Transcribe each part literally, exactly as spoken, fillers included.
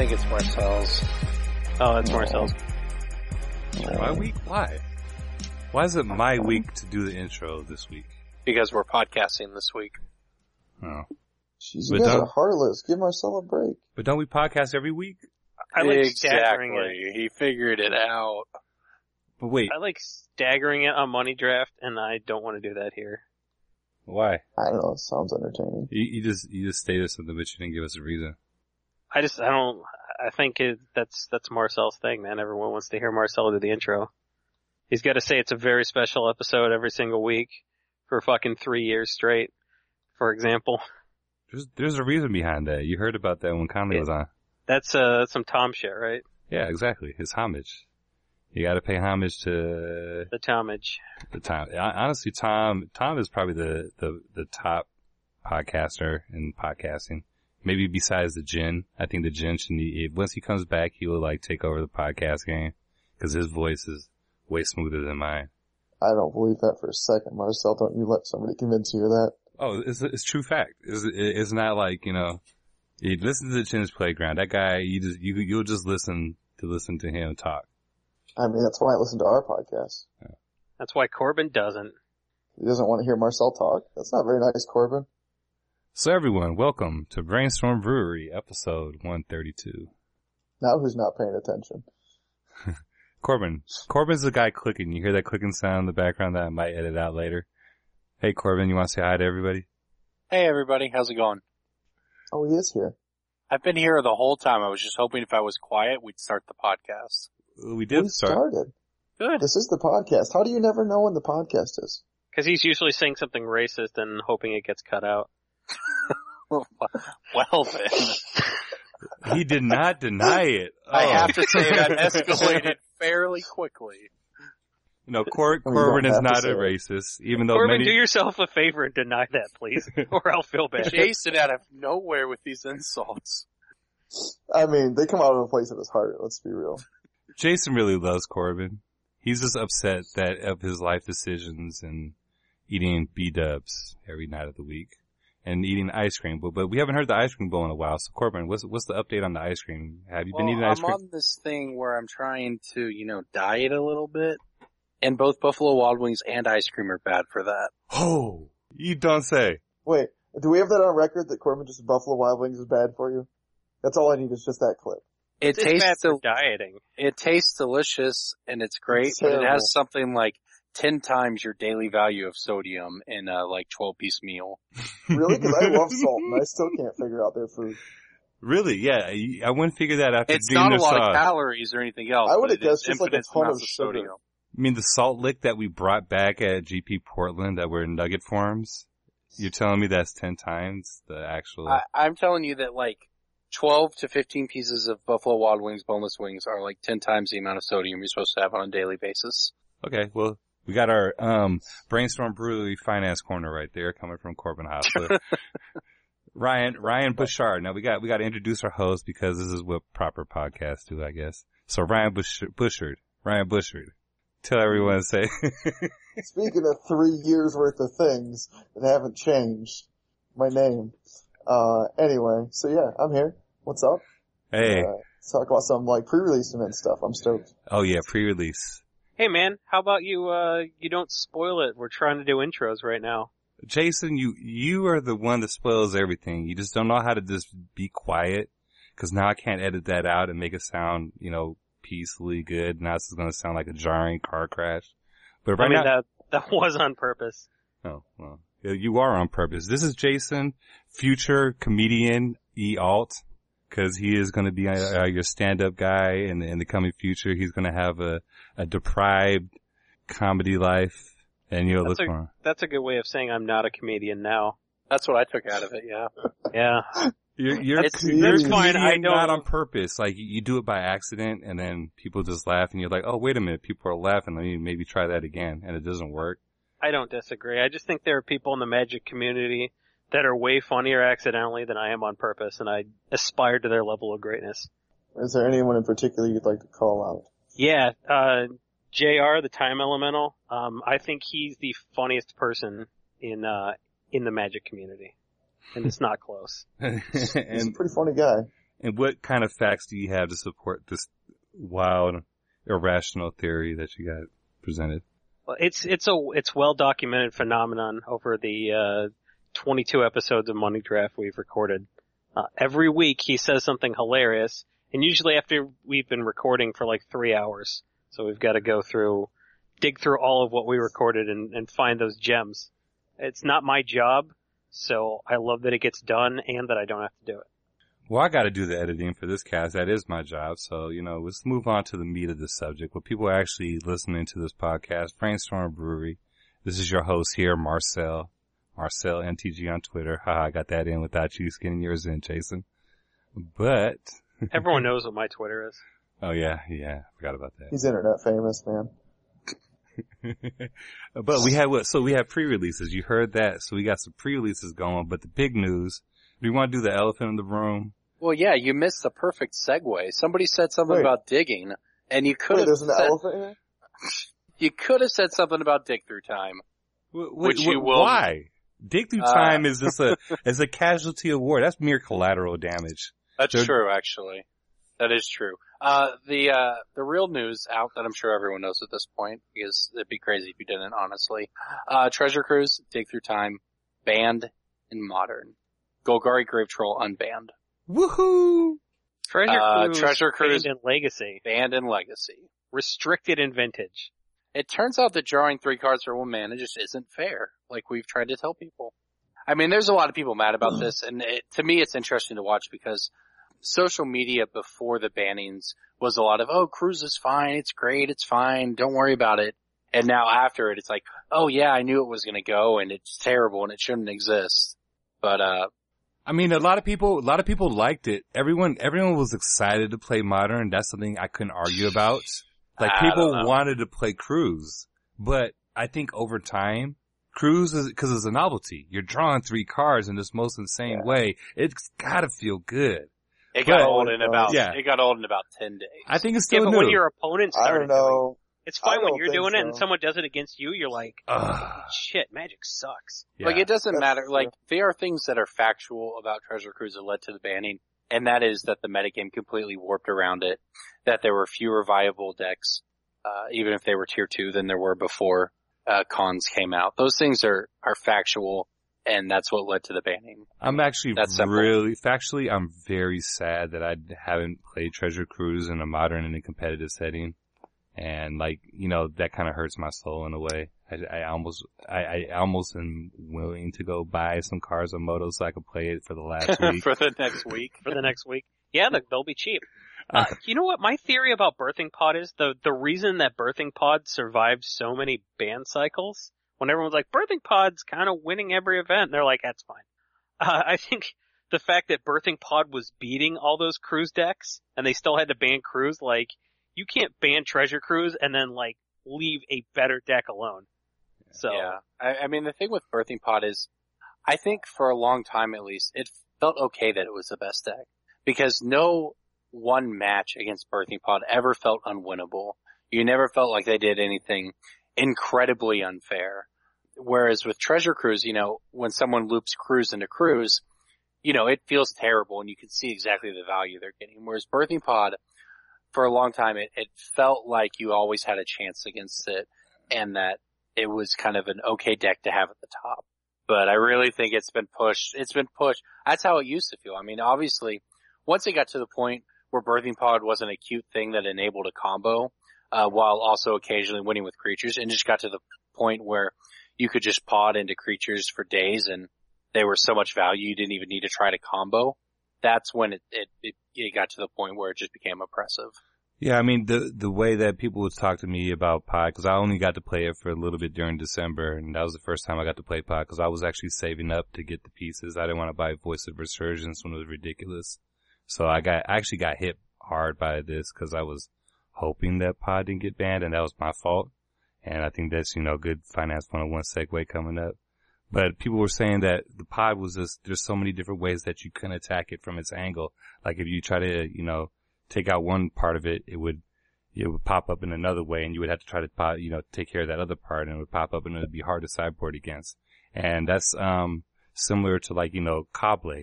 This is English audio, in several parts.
think it's Marcel's. Oh, it's Marcel's. My week? Why? Why is it my week to do the intro this week? Because we're podcasting this week. Oh. Jeez, you guys are heartless. Give Marcel a break. But don't we podcast every week? I like exactly. staggering it. He figured it out. But wait. I like staggering it on Money Draft, and I don't want to do that here. Why? I don't know. It sounds entertaining. You, you just you just stated something, but you didn't give us a reason. I just, I don't, I think it, that's, that's Marcel's thing, man. Everyone wants to hear Marcel do the intro. He's got to say it's a very special episode every single week for fucking three years straight, for example. There's, there's a reason behind that. You heard about that when Conley yeah. was on. That's, uh, that's some Tom shit, right? Yeah, exactly. It's homage. You gotta pay homage to... The Tomage. The Tom. Honestly, Tom, Tom is probably the, the, the top podcaster in podcasting. Maybe besides the Jin. I think the Jin should need, once he comes back, he will like take over the podcast game. Cause his voice is way smoother than mine. I don't believe that for a second, Marcel. Don't you let somebody convince you of that. Oh, it's, it's true fact. It's, it's not like, you know, you listen to the Jin's Playground. That guy, you just, you, you'll just listen to listen to him talk. I mean, that's why I listen to our podcast. Yeah. That's why Corbin doesn't. He doesn't want to hear Marcel talk? That's not very nice, Corbin. So everyone, welcome to Brainstorm Brewery, episode one thirty-two. Now who's not paying attention? Corbin. Corbin's the guy clicking. You hear that clicking sound in the background that I might edit out later? Hey Corbin, you want to say hi to everybody? Hey everybody, how's it going? Oh, he is here. I've been here the whole time. I was just hoping if I was quiet, we'd start the podcast. We did we start. started. Good. This is the podcast. How do you never know when the podcast is? Cause he's usually saying something racist and hoping it gets cut out. Well then. He did not deny it. Oh. I have to say that escalated fairly quickly. No, Cor- I mean, Corbin is not a it. racist, even though Corbin, many... do yourself a favor and deny that, please, or I'll feel bad. Jason out of nowhere with these insults. I mean, they come out of a place of his heart, let's be real. Jason really loves Corbin. He's just upset that of his life decisions and eating B-dubs every night of the week. And eating ice cream, but but we haven't heard the ice cream bowl in a while. So Corbin, what's what's the update on the ice cream? Have you well, been eating ice I'm cream? I'm on this thing where I'm trying to, you know, diet a little bit, and both Buffalo Wild Wings and ice cream are bad for that. Oh, you don't say. Wait, do we have that on record that Corbin just Buffalo Wild Wings is bad for you? That's all I need is just that clip. It It's tastes bad for del- dieting. it tastes delicious and it's great, It's but it terrible. has something like ten times your daily value of sodium in a like twelve piece meal. Really? Because I love salt and I still can't figure out their food. Really? Yeah, I, I wouldn't figure that after It's doing not their a lot sauce. of calories or anything else. I would but have it is guessed just like a infinite ton amounts of sugar. sodium. You mean the salt lick that we brought back at G P Portland that were in nugget forms? You're telling me that's ten times the actual... I, I'm telling you that like twelve to fifteen pieces of Buffalo Wild Wings boneless wings are like ten times the amount of sodium you're supposed to have on a daily basis. Okay, well, we got our um Brainstorm Brewery finance corner right there coming from Corbin Hostler. Ryan Ryan Bouchard. Now we got we got to introduce our host because this is what proper podcasts do, I guess. So Ryan Bush- Bouchard, Ryan Bouchard. Tell everyone to say. Speaking of three years worth of things that haven't changed, my name. Uh, anyway, so yeah, I'm here. What's up? Hey. Uh, let's talk about some like pre-release event stuff. I'm stoked. Oh yeah, pre-release. Hey man, how about you, uh, you don't spoil it. We're trying to do intros right now. Jason, you you are the one that spoils everything. You just don't know how to just be quiet, because now I can't edit that out and make it sound, you know, peacefully good. Now it's going to sound like a jarring car crash. But right I mean, now, that, that was on purpose. oh well, you are on purpose. This is Jason, future comedian E Alt, because he is going to be uh, your stand-up guy in, in the coming future. He's going to have a a deprived comedy life. And you'll look That's for a, him. that's a good way of saying I'm not a comedian now. That's what I took out of it, yeah. Yeah. You're, you're, It's- you're that's a fine, comedian I don't- not on purpose. Like, you, you do it by accident, and then people just laugh, and you're like, oh, wait a minute, people are laughing, let me maybe try that again, and it doesn't work. I don't disagree. I just think there are people in the magic community that are way funnier accidentally than I am on purpose, and I aspire to their level of greatness. Is there anyone in particular you'd like to call out? Yeah, uh, J R, the Time Elemental, um, I think he's the funniest person in, uh, in the magic community. And it's not close. He's a and pretty funny guy. And what kind of facts do you have to support this wild, irrational theory that you got presented? Well, it's it's a it's well documented phenomenon over the uh, twenty-two episodes of Money Draft we've recorded. Uh, every week he says something hilarious, and usually after we've been recording for like three hours, so we've got to go through, dig through all of what we recorded and, and find those gems. It's not my job, so I love that it gets done and that I don't have to do it. Well, I got to do the editing for this cast. That is my job. So, you know, let's move on to the meat of the subject. What people are actually listening to this podcast, Brainstorm Brewery. This is your host here, Marcel. Marcel M T G on Twitter. Haha, I got that in without you getting yours in, Jason. But everyone knows what my Twitter is. Oh yeah, yeah, I forgot about that. He's internet famous, man. But we had what? So we had pre-releases. You heard that. So we got some pre-releases going. But the big news. Do you want to do the elephant in the room? Well, yeah, you missed the perfect segue. Somebody said something Wait. about digging, and you could Wait, have there's an said, elephant here? you could have said something about dig through time. Wh- wh- Which wh- you will- Why? Dig through Uh, time is just a is a casualty of war. That's mere collateral damage. That's They're- true, actually. That is true. Uh, the, uh, the real news out that I'm sure everyone knows at this point, because it'd be crazy if you didn't, honestly. Uh, Treasure Cruise, Dig Through Time, banned and modern. Golgari Grave Troll unbanned. Woohoo! Treasure Uh, Cruise, Treasure Cruise- Banned in Legacy, Banned in Legacy. restricted in Vintage. It turns out that drawing three cards for one mana just isn't fair, like we've tried to tell people. I mean, there's a lot of people mad about this, and it, to me it's interesting to watch because social media before the bannings was a lot of, oh, Cruise is fine, it's great, it's fine, don't worry about it. And now after it, it's like, oh yeah, I knew it was gonna go, and it's terrible, and it shouldn't exist. But, uh, I mean, a lot of people, a lot of people liked it. Everyone, everyone was excited to play Modern. That's something I couldn't argue about. Like, I people don't know. wanted to play Cruise, but I think over time, Cruise is, cause it's a novelty. You're drawing three cards in this most insane Yeah. way. It's gotta feel good. it got But- old in about, Yeah. it got old in about ten days. I think it's Yeah, still but new. when your opponent I started don't doing know. it's I fine when don't you're think doing it and so. someone does it against you, you're like, Ugh. shit, Magic sucks. Yeah. Like, it doesn't That's matter. true. Like, there are things that are factual about Treasure Cruise that led to the banning, and that is that the metagame completely warped around it, that there were fewer viable decks, uh, even if they were tier two than there were before, uh, cons came out. Those things are, are factual, and that's what led to the banning. I'm actually That's simple. really, factually, I'm very sad that I haven't played Treasure Cruise in a modern and a competitive setting. And like, you know, that kind of hurts my soul in a way. I, I almost, I, I almost am willing to go buy some cards on Moto so I could play it for the last week. For the next week. For the next week. Yeah, they- they'll be cheap. Uh, you know what my theory about Birthing Pod is? The the reason that Birthing Pod survived so many ban cycles, when everyone's like, Birthing Pod's kind of winning every event, they're like, that's fine. Uh, I think the fact that Birthing Pod was beating all those Cruise decks, and they still had to ban Cruise, like, you can't ban Treasure Cruise and then, like, leave a better deck alone. So, Yeah. I, I mean, the thing with Birthing Pod is, I think for a long time at least, it felt okay that it was the best deck. Because no one match against Birthing Pod ever felt unwinnable. You never felt like they did anything incredibly unfair. Whereas with Treasure Cruise, you know, when someone loops Cruise into Cruise, you know, it feels terrible and you can see exactly the value they're getting. Whereas Birthing Pod, for a long time, it, it felt like you always had a chance against it and that it was kind of an okay deck to have at the top. But I really think it's been pushed. It's been pushed. That's how it used to feel. I mean, obviously, once it got to the point where Birthing Pod wasn't a cute thing that enabled a combo, uh, while also occasionally winning with creatures, and just got to the point where you could just pod into creatures for days and they were so much value you didn't even need to try to combo. That's when it, it, it, it got to the point where it just became oppressive. Yeah, I mean, the the way that people would talk to me about Pod, because I only got to play it for a little bit during December, and that was the first time I got to play Pod, because I was actually saving up to get the pieces. I didn't want to buy Voice of Resurgence when it was ridiculous. So I got, I actually got hit hard by this, because I was hoping that Pod didn't get banned, and that was my fault. And I think that's, you know, good Finance one oh one segue coming up. But people were saying that the Pod was just, there's so many different ways that you can attack it from its angle. Like if you try to, you know, take out one part of it, it would, it would pop up in another way and you would have to try to pop, you know, take care of that other part and it would pop up and it would be hard to sideboard against. And that's, um, similar to like, you know, Cobblade,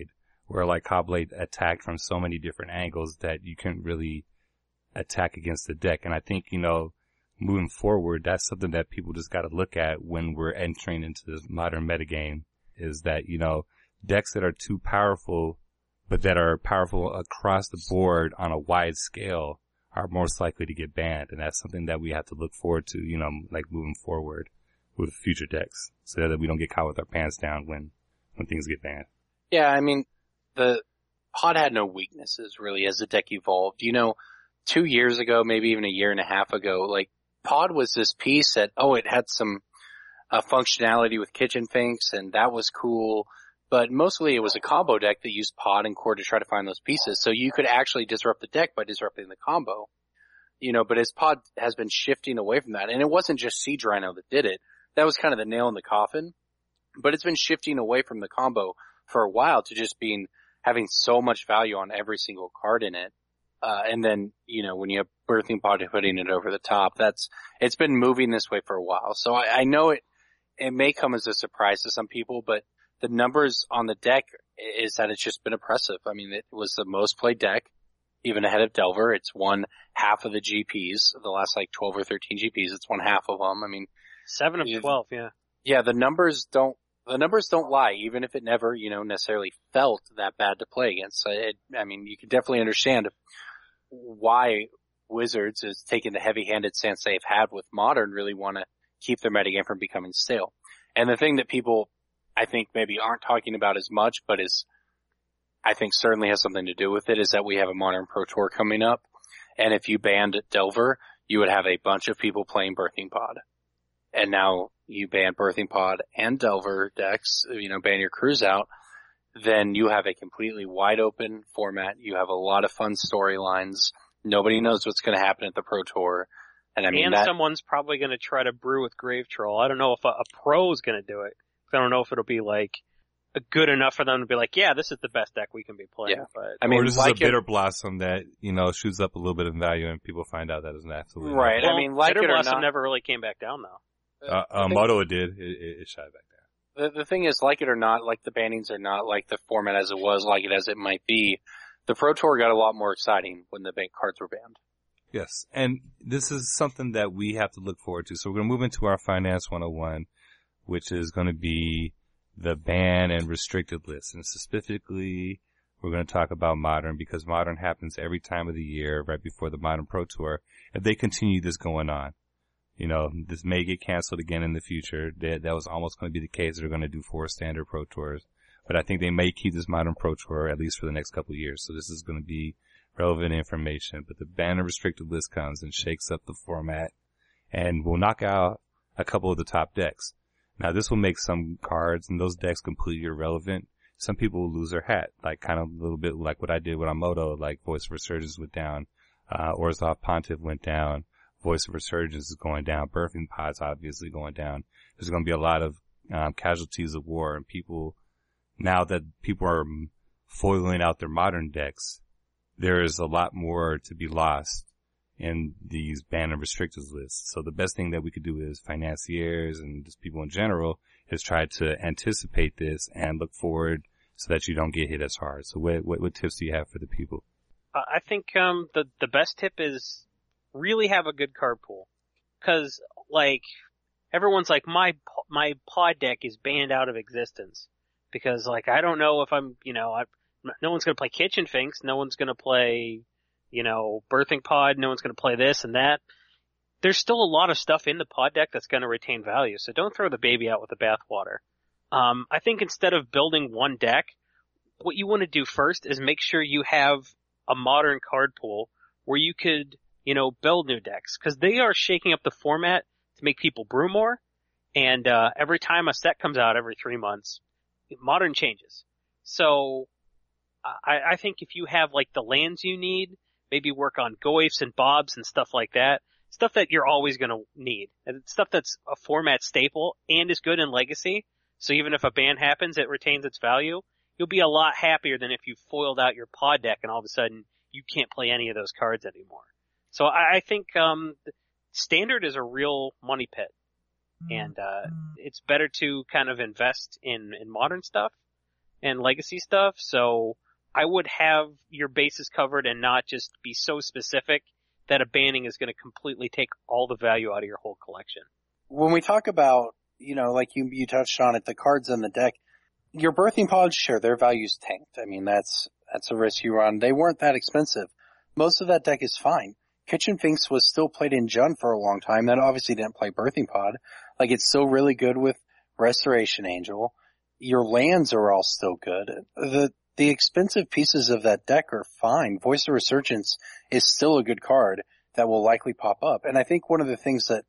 where like Caw-Blade attacked from so many different angles that you couldn't really attack against the deck. And I think, you know, moving forward, that's something that people just got to look at when we're entering into this modern metagame, is that, you know, decks that are too powerful, but that are powerful across the board on a wide scale, are most likely to get banned. And that's something that we have to look forward to, you know, like moving forward with future decks, so that we don't get caught with our pants down when, when things get banned. Yeah, I mean, the Pod had no weaknesses really as the deck evolved. You know, two years ago, maybe even a year and a half ago, like, Pod was this piece that, oh, it had some uh, functionality with Kitchen Finks, and that was cool, but mostly it was a combo deck that used Pod and Core to try to find those pieces, so you could actually disrupt the deck by disrupting the combo. You know, but as Pod has been shifting away from that, and it wasn't just Siege Rhino that did it, that was kind of the nail in the coffin, but it's been shifting away from the combo for a while to just being, having so much value on every single card in it. Uh, and then, you know, when you have Birthing Pod putting it over the top, that's, it's been moving this way for a while. So I, I know it, it may come as a surprise to some people, but the numbers on the deck is that it's just been impressive. I mean, it was the most played deck, even ahead of Delver. It's won half of the G Ps, the last like twelve or thirteen G Ps. It's won half of them. I mean, seven of twelve, yeah. Yeah, the numbers don't, the numbers don't lie, even if it never, you know, necessarily felt that bad to play against. It, I mean, you can definitely understand why Wizards is taking the heavy-handed stance they've had with Modern, really want to keep their metagame from becoming stale. And the thing that people, I think, maybe aren't talking about as much, but is, I think certainly has something to do with it, is that we have a Modern Pro Tour coming up. And if you banned Delver, you would have a bunch of people playing Birthing Pod. And now you ban Birthing Pod and Delver decks, you know, ban your crews out, then you have a completely wide open format. You have a lot of fun storylines. Nobody knows what's going to happen at the Pro Tour. And I mean, and that, someone's probably going to try to brew with Grave Troll. I don't know if a, a pro is going to do it. I don't know if it'll be like good enough for them to be like, yeah, this is the best deck we can be playing. Yeah. But I mean, or this like is a bitter blossom that, you know, shoots up a little bit of value and people find out that it's absolutely right. well, I mean, like Bitter it or Blossom not, never really came back down though. Uh, uh, Moto did. It, it, it shot back down. The, the thing is, like it or not, like the bannings are not like the format as it was, like it as it might be. The Pro Tour got a lot more exciting when the bank cards were banned. Yes, and this is something that we have to look forward to. So we're going to move into our Finance one oh one, which is going to be the ban and restricted list. And specifically, we're going to talk about Modern, because Modern happens every time of the year right before the Modern Pro Tour. If they continue this going on, you know, this may get canceled again in the future. That, that was almost going to be the case. They're going to do four standard Pro Tours. But I think they may keep this Modern Pro Tour at least for the next couple of years. So this is going to be relevant information. But the ban and restricted list comes and shakes up the format and will knock out a couple of the top decks. Now this will make some cards and those decks completely irrelevant. Some people will lose their hat, like kind of a little bit like what I did with Amoto, like Voice of Resurgence went down, uh, Orzhov Pontiff went down, Voice of Resurgence is going down, Birthing Pod's obviously going down. There's going to be a lot of um, casualties of war, and people, now that people are foiling out their modern decks, there is a lot more to be lost in these ban and restricted lists. So the best thing that we could do as financiers and just people in general is try to anticipate this and look forward so that you don't get hit as hard. So what, what, what tips do you have for the people? Uh, I think um, the the best tip is really have a good card pool, because like everyone's like my my pod deck is banned out of existence because like I don't know if I'm you know I, no one's gonna play Kitchen Finks, no one's gonna play you know Birthing Pod, no one's gonna play this and that. There's still a lot of stuff in the pod deck that's gonna retain value, so don't throw the baby out with the bathwater. Um, I think instead of building one deck, what you want to do first is make sure you have a modern card pool where you could you know, build new decks, because they are shaking up the format to make people brew more, and uh every time a set comes out every three months, Modern changes. So I, I think if you have like the lands you need, maybe work on Goyfs and Bobs and stuff like that, stuff that you're always going to need, and stuff that's a format staple and is good in Legacy, so even if a ban happens, it retains its value. You'll be a lot happier than if you foiled out your pod deck and all of a sudden you can't play any of those cards anymore. So I, I think um standard is a real money pit, and uh it's better to kind of invest in in modern stuff and legacy stuff, so I would have your bases covered and not just be so specific that a banning is going to completely take all the value out of your whole collection. When we talk about, you know, like you, you touched on it, the cards in the deck, your birthing pods, sure, their value's tanked. I mean, that's, that's a risk you run. They weren't that expensive. Most of that deck is fine. Kitchen Finks was still played in Jund for a long time. That obviously didn't play Birthing Pod. Like, it's still really good with Restoration Angel. Your lands are all still good. The, the expensive pieces of that deck are fine. Voice of Resurgence is still a good card that will likely pop up. And I think one of the things that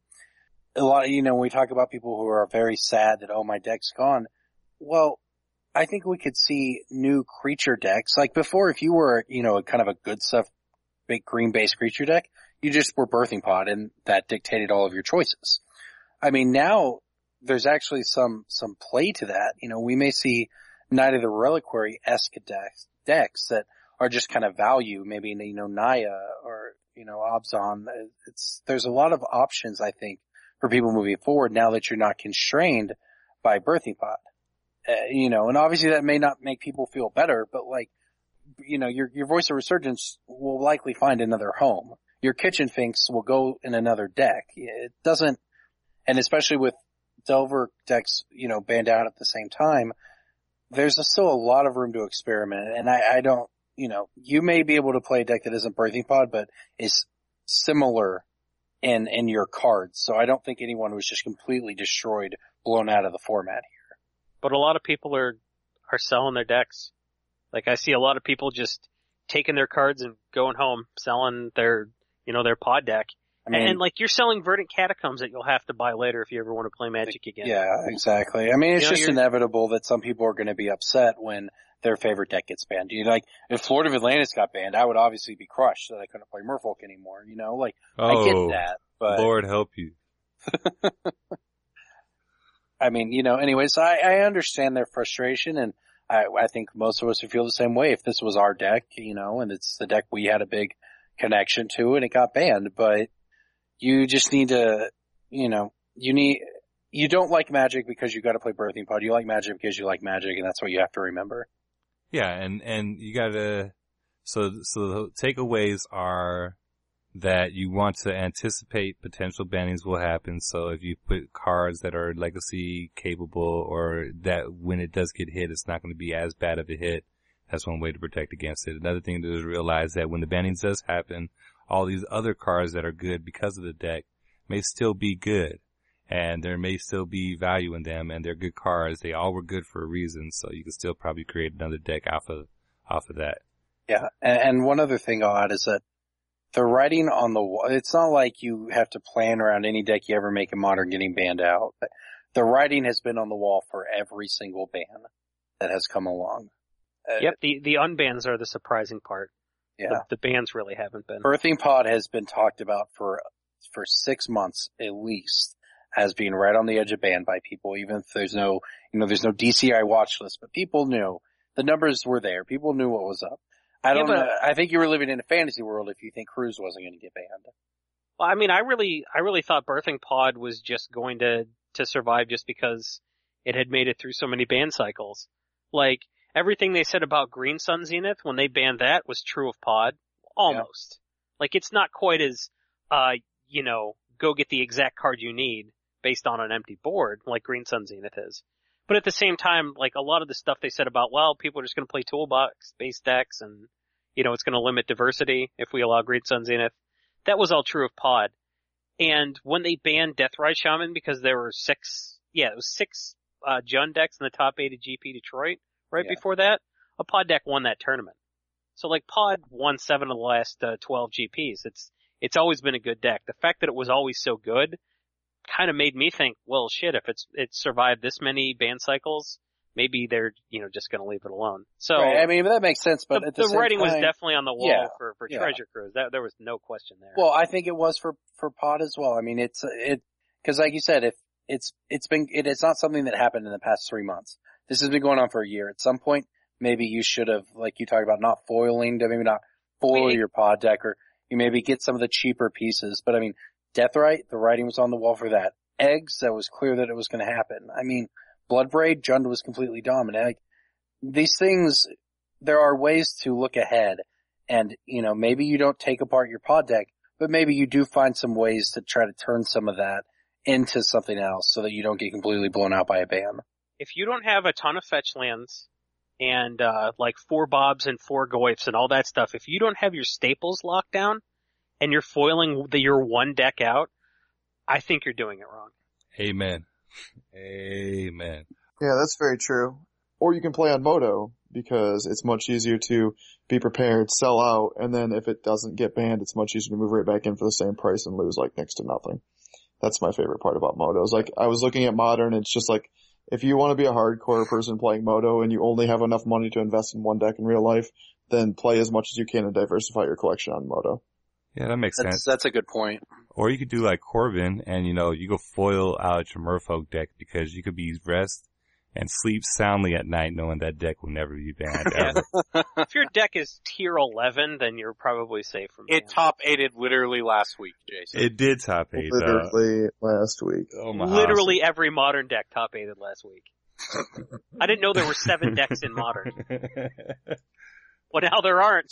a lot of, you know, when we talk about people who are very sad that, oh, my deck's gone. Well, I think we could see new creature decks. Like before, if you were, you know, kind of a good stuff, big green-based creature deck, you just were Birthing Pod, and that dictated all of your choices. I mean, now there's actually some some play to that. You know, we may see Knight of the Reliquary-esque decks, decks that are just kind of value, maybe, you know, Naya or, you know, Abzan. It's, there's a lot of options, I think, for people moving forward now that you're not constrained by Birthing Pod. Uh, you know, and obviously that may not make people feel better, but like, you know, your, your Voice of Resurgence will likely find another home. Your Kitchen Finks will go in another deck. It doesn't, and especially with Delver decks, you know, banned out at the same time, there's a, still a lot of room to experiment. And I, I don't, you know, you may be able to play a deck that isn't Birthing Pod, but is similar in, in your cards. So I don't think anyone was just completely destroyed, blown out of the format here. But a lot of people are, are selling their decks. Like, I see a lot of people just taking their cards and going home, selling their, you know, their pod deck. I mean, and, like, you're selling Verdant Catacombs that you'll have to buy later if you ever want to play Magic again. Yeah, exactly. I mean, it's you know, just inevitable that some people are going to be upset when their favorite deck gets banned. You know, like, if Lord of Atlantis got banned, I would obviously be crushed that I couldn't play Merfolk anymore, you know? Like, oh, I get that, but... Lord help you. I mean, you know, anyways, I, I understand their frustration, and I, I think most of us would feel the same way if this was our deck, you know, and it's the deck we had a big connection to and it got banned, but you just need to, you know, you need, you don't like Magic because you gotta play Birthing Pod, you like Magic because you like Magic, and that's what you have to remember. Yeah, and, and you gotta, so, so the takeaways are that you want to anticipate potential bannings will happen. So if you put cards that are legacy capable, or that when it does get hit, it's not going to be as bad of a hit, that's one way to protect against it. Another thing to realize that when the bannings does happen, all these other cards that are good because of the deck may still be good, and there may still be value in them, and they're good cards. They all were good for a reason, so you can still probably create another deck off of off of that. Yeah, and, and one other thing I'll add is that the writing on the wall, it's not like you have to plan around any deck you ever make in Modern getting banned out. The writing has been on the wall for every single ban that has come along. Uh, yep, the, the unbans are the surprising part. Yeah. The, the bans really haven't been. Birthing Pod has been talked about for, for six months at least as being right on the edge of ban by people, even if there's no, you know, there's no D C I watch list, but people knew. The numbers were there. People knew what was up. I don't yeah, but, know. I think you were living in a fantasy world if you think Cruz wasn't going to get banned. Well, I mean, I really, I really thought Birthing Pod was just going to, to survive just because it had made it through so many ban cycles. Like, everything they said about Green Sun Zenith when they banned that was true of Pod. Almost. Yeah. Like, it's not quite as, uh, you know, go get the exact card you need based on an empty board like Green Sun Zenith is. But at the same time, like, a lot of the stuff they said about, well, people are just going to play toolbox-based decks and, you know, it's going to limit diversity if we allow Green Sun Zenith. That was all true of Pod. And when they banned Deathrite Shaman because there were six, yeah, it was six, uh, Jund decks in the top eight of G P Detroit right yeah. before that, a Pod deck won that tournament. So, like, Pod won seven of the last, uh, twelve G Ps. It's, it's always been a good deck. The fact that it was always so good kind of made me think, well, shit, if it's it's survived this many ban cycles, maybe they're, you know, just going to leave it alone. So right. I mean, that makes sense, but the, at the, the same writing time, was definitely on the wall yeah, for for yeah. Treasure Cruise. That there was no question there. Well, I think it was for for Pod as well. I mean, it's it because, like you said, if it's it's been it, it's not something that happened in the past three months. This has been going on for a year. At some point, maybe you should have, like you talked about, not foiling to maybe not foil Wait. your Pod deck, or you maybe get some of the cheaper pieces. But I mean, Deathrite, the writing was on the wall for that. Eggs, that was clear that it was going to happen. I mean, Bloodbraid, Jund was completely dominant. Like, these things, there are ways to look ahead. And, you know, maybe you don't take apart your pod deck, but maybe you do find some ways to try to turn some of that into something else so that you don't get completely blown out by a ban. If you don't have a ton of fetch lands and, uh, like four Bobs and four Goyfs and all that stuff, if you don't have your staples locked down and you're foiling the, your one deck out, I think you're doing it wrong. Amen. Amen. Yeah, that's very true. Or you can play on Moto, because it's much easier to be prepared, sell out, and then if it doesn't get banned, it's much easier to move right back in for the same price and lose like next to nothing. That's my favorite part about Moto. It's like, I was looking at Modern, it's just like, if you want to be a hardcore person playing Moto and you only have enough money to invest in one deck in real life, then play as much as you can and diversify your collection on Moto. Yeah, that makes That's, sense. that's a good point. Or you could do like Corbin and, you know, you go foil out your Merfolk deck because you could be rest and sleep soundly at night knowing that deck will never be banned ever. If your deck is tier eleven, then you're probably safe from It ban. top eighted literally last week, Jason. It did top eight, though. Literally last week. Oh my Literally every Modern deck top eighted last week. I didn't know there were seven decks in Modern. Well, now there aren't.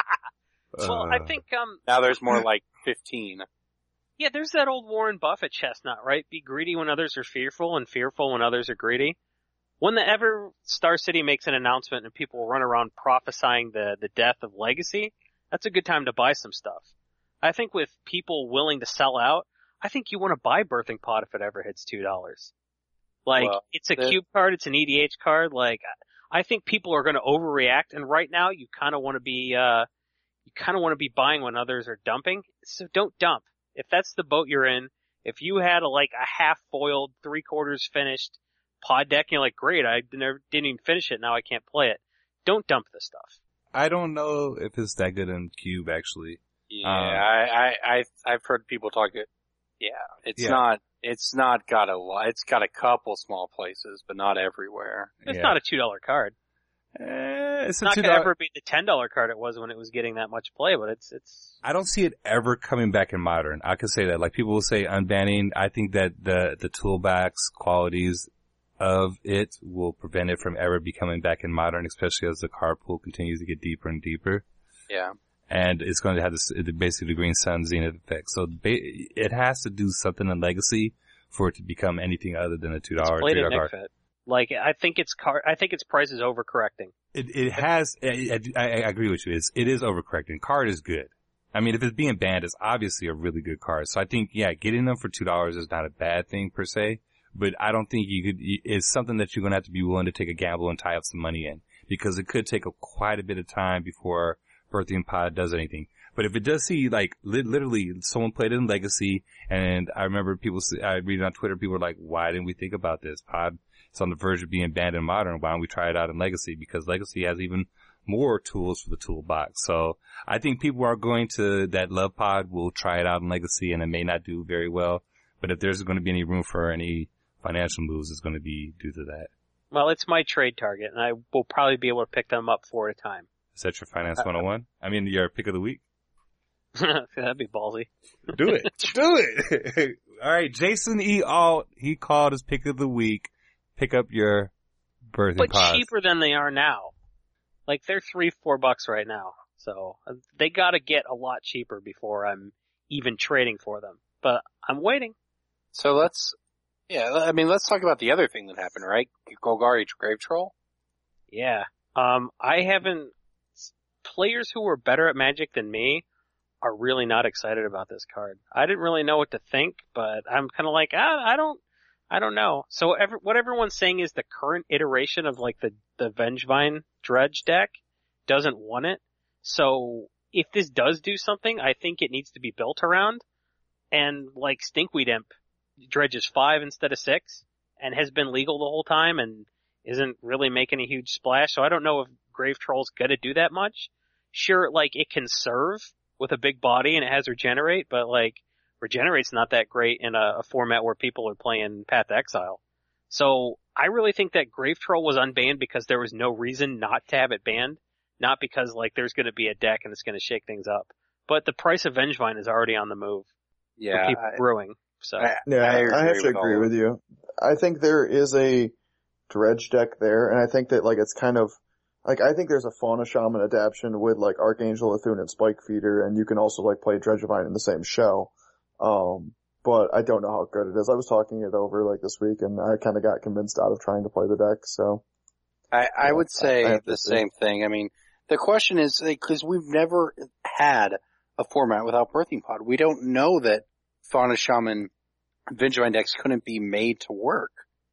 Well, I think, um, Now there's more like fifteen. yeah, there's that old Warren Buffett chestnut, right? Be greedy when others are fearful and fearful when others are greedy. Whenever Star City makes an announcement and people run around prophesying the, the death of Legacy, that's a good time to buy some stuff. I think with people willing to sell out, I think you want to buy Birthing Pod if it ever hits two dollars. Like, Well, it's a the- cube card, it's an E D H card, like, I think people are going to overreact, and right now you kind of want to be, uh, you kind of want to be buying when others are dumping, so don't dump. If that's the boat you're in, if you had a, like a half foiled, three quarters finished pod deck, and you're like, great, I never, didn't even finish it, now I can't play it. Don't dump this stuff. I don't know if it's that good in Cube, actually. Yeah, Um, I, I, I, I've heard people talk it. Yeah, it's Yeah. not, it's not got a lot, it's got a couple small places, but not everywhere. It's Yeah. not a two dollar card. Eh, it's It's a not two going to dollar. ever be the ten dollar card it was when it was getting that much play, but it's, it's, I don't see it ever coming back in Modern. I could say that. Like, people will say unbanning. I think that the, the toolbox qualities of it will prevent it from ever becoming back in Modern, especially as the card pool continues to get deeper and deeper. Yeah. And it's going to have this, basically the Green Sun Zenith effect. So ba- it has to do something in Legacy for it to become anything other than a two dollar, played three at dollar Nick card. Fit. Like, I think its card, I think its price is overcorrecting. It, it has, I, I, I agree with you. It's, it is overcorrecting. Card is good. I mean, if it's being banned, it's obviously a really good card. So I think, yeah, getting them for two dollars is not a bad thing per se, but I don't think you could, it's something that you're going to have to be willing to take a gamble and tie up some money in, because it could take a, quite a bit of time before Birthing Pod does anything. But if it does see, like, li- literally, someone played it in Legacy, and I remember people, say, I read it on Twitter, people were like, why didn't we think about this? Pod, it's on the verge of being banned in Modern. Why don't we try it out in Legacy? Because Legacy has even more tools for the toolbox. So I think people are going to, that love Pod will try it out in Legacy, and it may not do very well. But if there's going to be any room for any financial moves, it's going to be due to that. Well, it's my trade target, and I will probably be able to pick them up four at a time. Is that your Finance one oh one? I mean, your pick of the week? That'd be ballsy. Do it. Do it. All right. Jason E. Alt, he called his pick of the week. Pick up your Birthing But Pods. cheaper than they are now. Like, they're three, four bucks right now. So, uh, they gotta get a lot cheaper before I'm even trading for them. But I'm waiting. So let's, yeah, I mean, let's talk about the other thing that happened, right? Golgari Grave Troll? Yeah. Um, I haven't, players who were better at Magic than me are really not excited about this card. I didn't really know what to think, but I'm kind of like, ah, I don't, I don't know. So every, what everyone's saying is the current iteration of like the, the Vengevine Dredge deck doesn't want it. So if this does do something, I think it needs to be built around. And like Stinkweed Imp dredges five instead of six and has been legal the whole time and isn't really making a huge splash. So I don't know if Grave Troll's gonna do that much. Sure, like it can serve with a big body and it has Regenerate, but like Regenerate's not that great in a, a format where people are playing Path to Exile. So I really think that Grave Troll was unbanned because there was no reason not to have it banned, not because like there's going to be a deck and it's going to shake things up. But the price of Vengevine is already on the move Yeah. for people I- brewing. So I- Yeah, I I, agree have to with all agree of with you. I think there is a dredge deck there, and I think that like it's kind of like I think there's a Fauna Shaman adaptation with like Archangel Athun and Spike Feeder, and you can also like play Dredgevine in the same shell. Um, but I don't know how good it is. I was talking it over like this week, and I kind of got convinced out of trying to play the deck. So I, I would say I the same thing. I mean, the question is because we've never had a format without Birthing Pod. We don't know that Fauna Shaman Vengevine decks couldn't be made to work.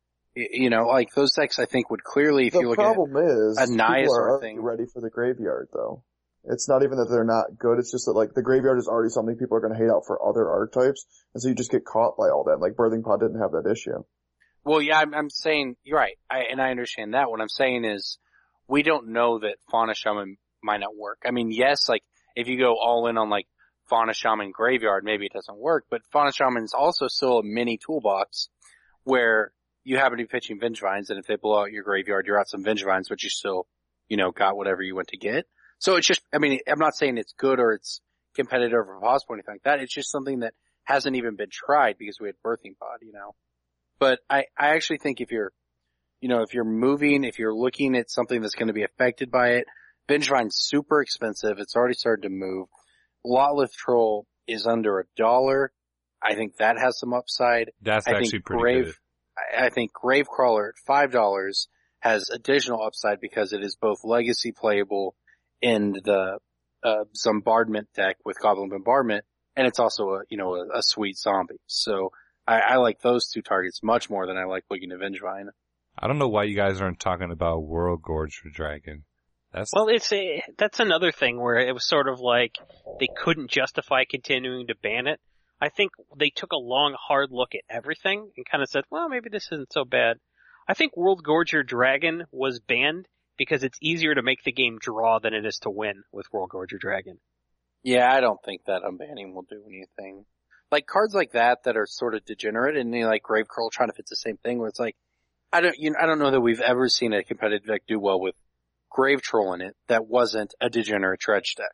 You know, like those decks I think would clearly, if the you look problem at is a people are Niasaur already thing. ready for the graveyard though. It's not even that they're not good, it's just that like the graveyard is already something people are going to hate out for other archetypes, and so you just get caught by all that. Like Birthing Pod didn't have that issue. Well, yeah, I'm, I'm saying, you're right, I, and I understand that. What I'm saying is, we don't know that Fauna Shaman might not work. I mean, yes, like, if you go all in on like Fauna Shaman Graveyard, maybe it doesn't work, but Fauna Shaman is also still a mini toolbox where you happen to be pitching Vengevines, and if they blow out your graveyard, you're out some Vengevines, but you still, you know, got whatever you went to get. So it's just, I mean, I'm not saying it's good or it's competitive or possible or anything like that. It's just something that hasn't even been tried because we had Birthing Pod, you know. But I, I actually think if you're, you know, if you're moving, if you're looking at something that's going to be affected by it, Vengevine's super expensive. It's already started to move. Lotleth Troll is under a dollar. I think that has some upside. That's I actually think pretty Grave, good. I, I think Gravecrawler at five dollars has additional upside because it is both legacy playable in the uh, Bombardment deck with Goblin Bombardment, and it's also a, you know, a, a sweet zombie. So I, I like those two targets much more than I like looking at Vengevine. I don't know why you guys aren't talking about World Gorge Dragon. That's Well, it's a, that's another thing where it was sort of like they couldn't justify continuing to ban it. I think they took a long, hard look at everything and kind of said, well, maybe this isn't so bad. I think World Gorger Dragon was banned because it's easier to make the game draw than it is to win with World Gorger Dragon. Yeah, I don't think that unbanning will do anything. Like cards like that that are sort of degenerate, and you know, like Gravecrawler trying to fit the same thing, where it's like, I don't, you know, I don't know that we've ever seen a competitive deck do well with Grave Troll in it that wasn't a degenerate dredge deck.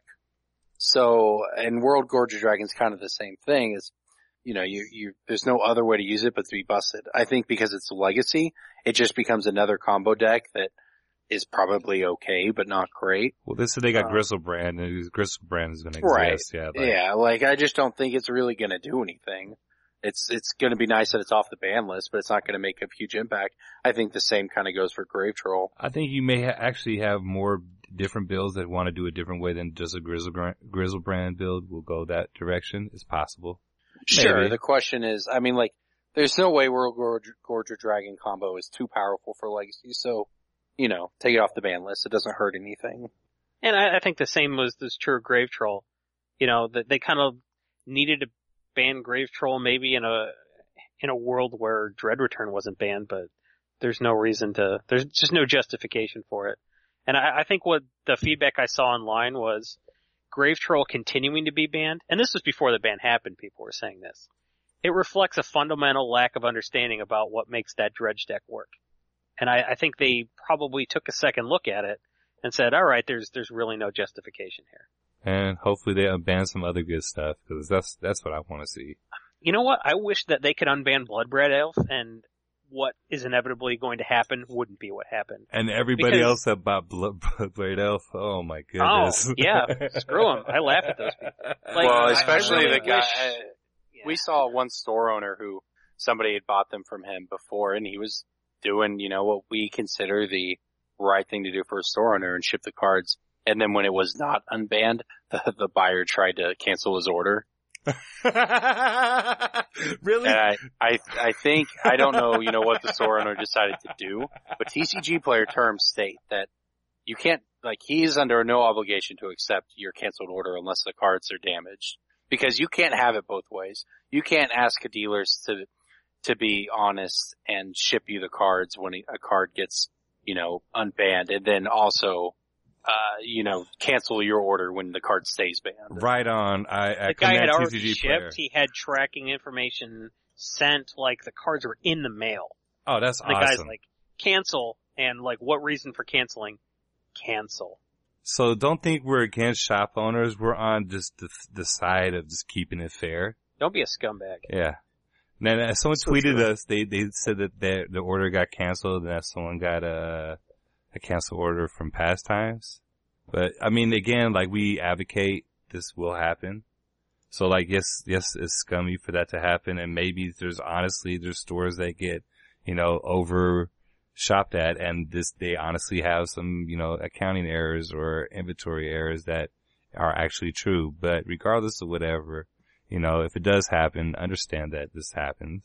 So, and World Gorger Dragon's kind of the same thing. Is, you know, you you there's no other way to use it but to be busted. I think because it's legacy, it just becomes another combo deck that is probably okay, but not great. Well, this they got Um, Griselbrand, and Griselbrand is going to Right. exist. Yeah, like, Yeah, like I just don't think it's really going to do anything. It's it's going to be nice that it's off the ban list, but it's not going to make a huge impact. I think the same kind of goes for Grave Troll. I think you may ha- actually have more different builds that want to do it a different way than just a Griselbrand, Griselbrand build will go that direction. It's possible. Sure. Maybe. The question is, I mean, like, there's no way World Gorger, Gorger Dragon combo is too powerful for Legacy, so, you know, take it off the ban list. It doesn't hurt anything. And I, I think the same was this true of Grave Troll. You know, that they kind of needed to ban Grave Troll maybe in a in a world where Dread Return wasn't banned, but there's no reason to, there's just no justification for it. And I, I think what the feedback I saw online was Grave Troll continuing to be banned, and this was before the ban happened, people were saying this. It reflects a fundamental lack of understanding about what makes that dredge deck work. And I, I think they probably took a second look at it and said, alright, there's, there's really no justification here. And hopefully they unban some other good stuff, because that's, that's what I want to see. You know what? I wish that they could unban Bloodbred Elf, and what is inevitably going to happen wouldn't be what happened. And everybody Because- else that bought Blood, Bloodblade Elf, oh my goodness. Oh, yeah, screw them. I laugh at those people. Like, well, I- I especially really the guy, wish- uh, we saw one store owner who somebody had bought them from him before, and he was doing, you know, what we consider the right thing to do for a store owner and ship the cards. And then when it was not unbanned, the, the buyer tried to cancel his order. Really? And I, I, I think, I don't know, you know, what the store owner decided to do, but T C G player terms state that you can't, like, he's under no obligation to accept your canceled order unless the cards are damaged. Because you can't have it both ways. You can't ask a dealers to, to be honest and ship you the cards when a card gets, you know, unbanned, and then also, uh, you know, cancel your order when the card stays banned. Right on. I, I The guy had commend already T C G player. shipped, he had tracking information sent, like the cards were in the mail. Oh, that's And the awesome. guy's like, cancel, and like, what reason for canceling? Cancel. So don't think we're against shop owners. We're on just the, the side of just keeping it fair. Don't be a scumbag. Yeah. Then uh, someone So tweeted true. us. They they said that their, the order got canceled, and that someone got a a cancel order from Pastimes. But I mean, again, like we advocate, this will happen. So like, yes, yes, it's scummy for that to happen, and maybe there's honestly there's stores that get, you know, over shopped at, and this they honestly have some, you know, accounting errors or inventory errors that are actually true. But regardless of whatever, you know, if it does happen, understand that this happens,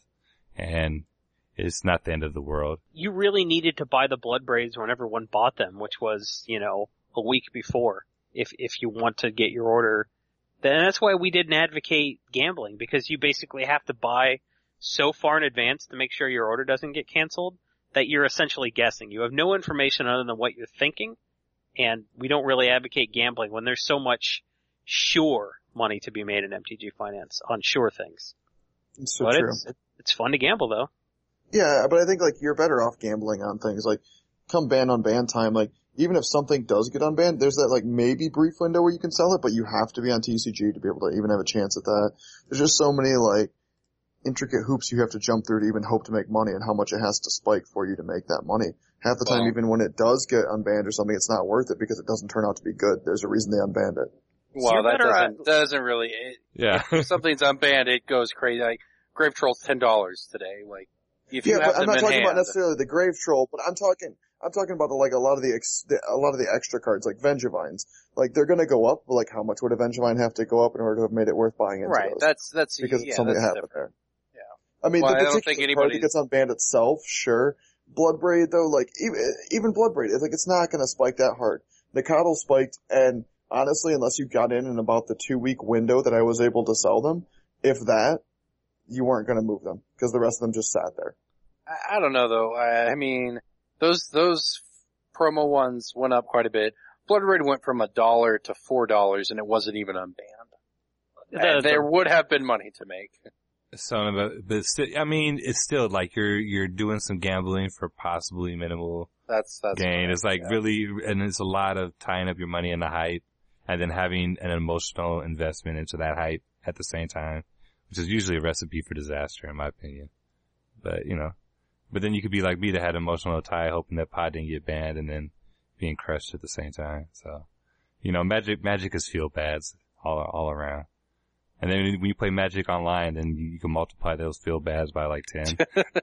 and it's not the end of the world. You really needed to buy the blood braids when everyone bought them, which was, you know, a week before, if if you want to get your order. And that's why we didn't advocate gambling, because you basically have to buy so far in advance to make sure your order doesn't get canceled that you're essentially guessing. You have no information other than what you're thinking, and we don't really advocate gambling when there's so much sure money to be made in M T G Finance on sure things. It's so but true. It's, it's fun to gamble, though. Yeah, but I think like you're better off gambling on things like come ban on ban time. Like even if something does get unbanned, there's that like maybe brief window where you can sell it, but you have to be on T C G to be able to even have a chance at that. There's just so many like intricate hoops you have to jump through to even hope to make money, and how much it has to spike for you to make that money. Half the time, Well- even when it does get unbanned or something, it's not worth it because it doesn't turn out to be good. There's a reason they unbanned it. Well, you're that better doesn't doesn't really. It, Yeah. if something's unbanned, it goes crazy. Like Grave Troll's ten dollars today. Like if you Yeah, have but I'm them not in talking hand, about necessarily the Grave Troll, but I'm talking, I'm talking about the, like a lot of the, ex, the a lot of the extra cards, like Vengevines. Like they're gonna go up, but like how much would a Vengevine have to go up in order to have made it worth buying into right? those? That's that's because yeah, it's something that that's happened different. there. Yeah. I mean, Well, the I don't particular think card anybody- that gets unbanned itself, sure. Bloodbraid though, like even, even Bloodbraid, it's like it's not gonna spike that hard. Nikado spiked, and honestly, unless you got in in about the two week window that I was able to sell them, if that, you weren't gonna move them because the rest of them just sat there. I, I don't know though. I, I mean, those those promo ones went up quite a bit. Blood Red went from a dollar to four dollars, and it wasn't even unbanned. The- there the- would have been money to make. Son of a, but still, I mean, it's still like you're, you're doing some gambling for possibly minimal That's that's gain. fine, It's like yeah. really, and it's a lot of tying up your money in the hype and then having an emotional investment into that hype at the same time, which is usually a recipe for disaster in my opinion. But, you know, but then you could be like me that had emotional tie hoping that pod didn't get banned and then being crushed at the same time. So, you know, magic, magic is feel bads all, all around. And then when you play Magic online, then you, you can multiply those feel bads by like ten.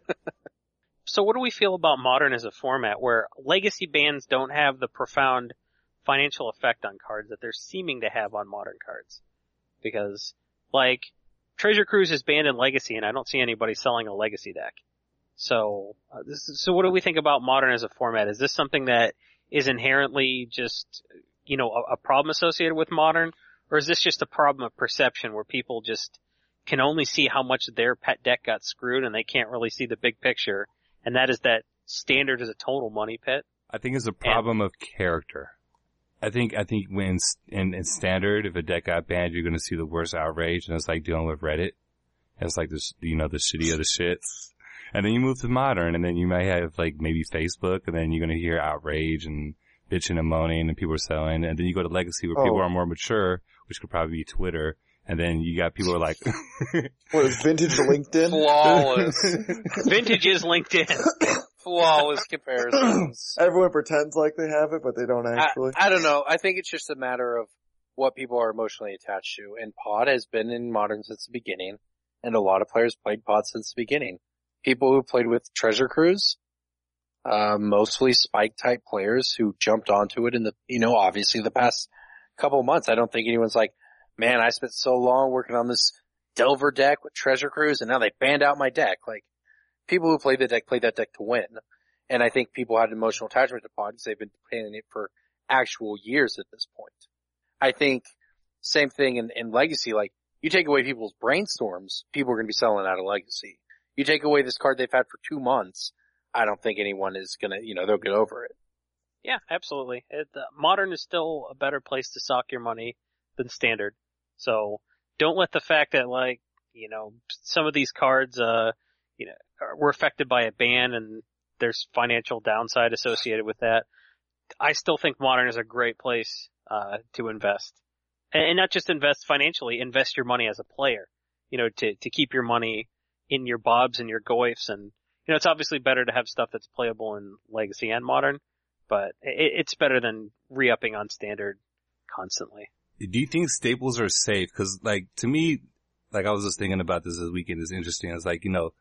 So what do we feel about Modern as a format where legacy bans don't have the profound financial effect on cards that they're seeming to have on Modern cards? Because, like, Treasure Cruise is banned in Legacy, and I don't see anybody selling a Legacy deck. So, uh, this is, so what do we think about Modern as a format? Is this something that is inherently just, you know, a, a problem associated with Modern? Or is this just a problem of perception where people just can only see how much their pet deck got screwed and they can't really see the big picture? And that is that Standard is a total money pit. I think it's a problem of character. I think, I think when s- in, in Standard, if a deck got banned, you're gonna see the worst outrage, and it's like dealing with Reddit. It's like this, you know, the shitty of the shits. And then you move to Modern, and then you might have like maybe Facebook, and then you're gonna hear outrage and bitching and moaning, and people are selling. And then you go to Legacy where people Oh. are more mature, which could probably be Twitter. And then you got people who are like, What is vintage LinkedIn? Flawless. Vintage is LinkedIn. Flawless comparisons. Everyone pretends like they have it, but they don't actually. I, I don't know. I think it's just a matter of what people are emotionally attached to. And Pod has been in Modern since the beginning, and a lot of players played Pod since the beginning. People who played with Treasure Cruise, uh, mostly Spike type players who jumped onto it in the, you know, obviously the past couple months. I don't think anyone's like, man, I spent so long working on this Delver deck with Treasure Cruise, and now they banned out my deck. Like, people who played the deck played that deck to win. And I think people had an emotional attachment to Pod because they've been playing it for actual years at this point. I think same thing in, in Legacy. Like, you take away people's brainstorms, people are going to be selling out of Legacy. You take away this card they've had for two months, I don't think anyone is going to, you know, they'll get over it. Yeah, absolutely. It, uh, Modern is still a better place to sock your money than Standard. So don't let the fact that, like, you know, some of these cards, uh, you know, are, were affected by a ban and there's financial downside associated with that. I still think Modern is a great place, uh, to invest. And, and not just invest financially, invest your money as a player. You know, to, to keep your money, in your Bobs and your Goyfs, and you know it's obviously better to have stuff that's playable in Legacy and Modern, but it, it's better than re-upping on Standard constantly. Do you think staples are safe? Because like to me, like I was just thinking about this this weekend. It's interesting. It's like you know,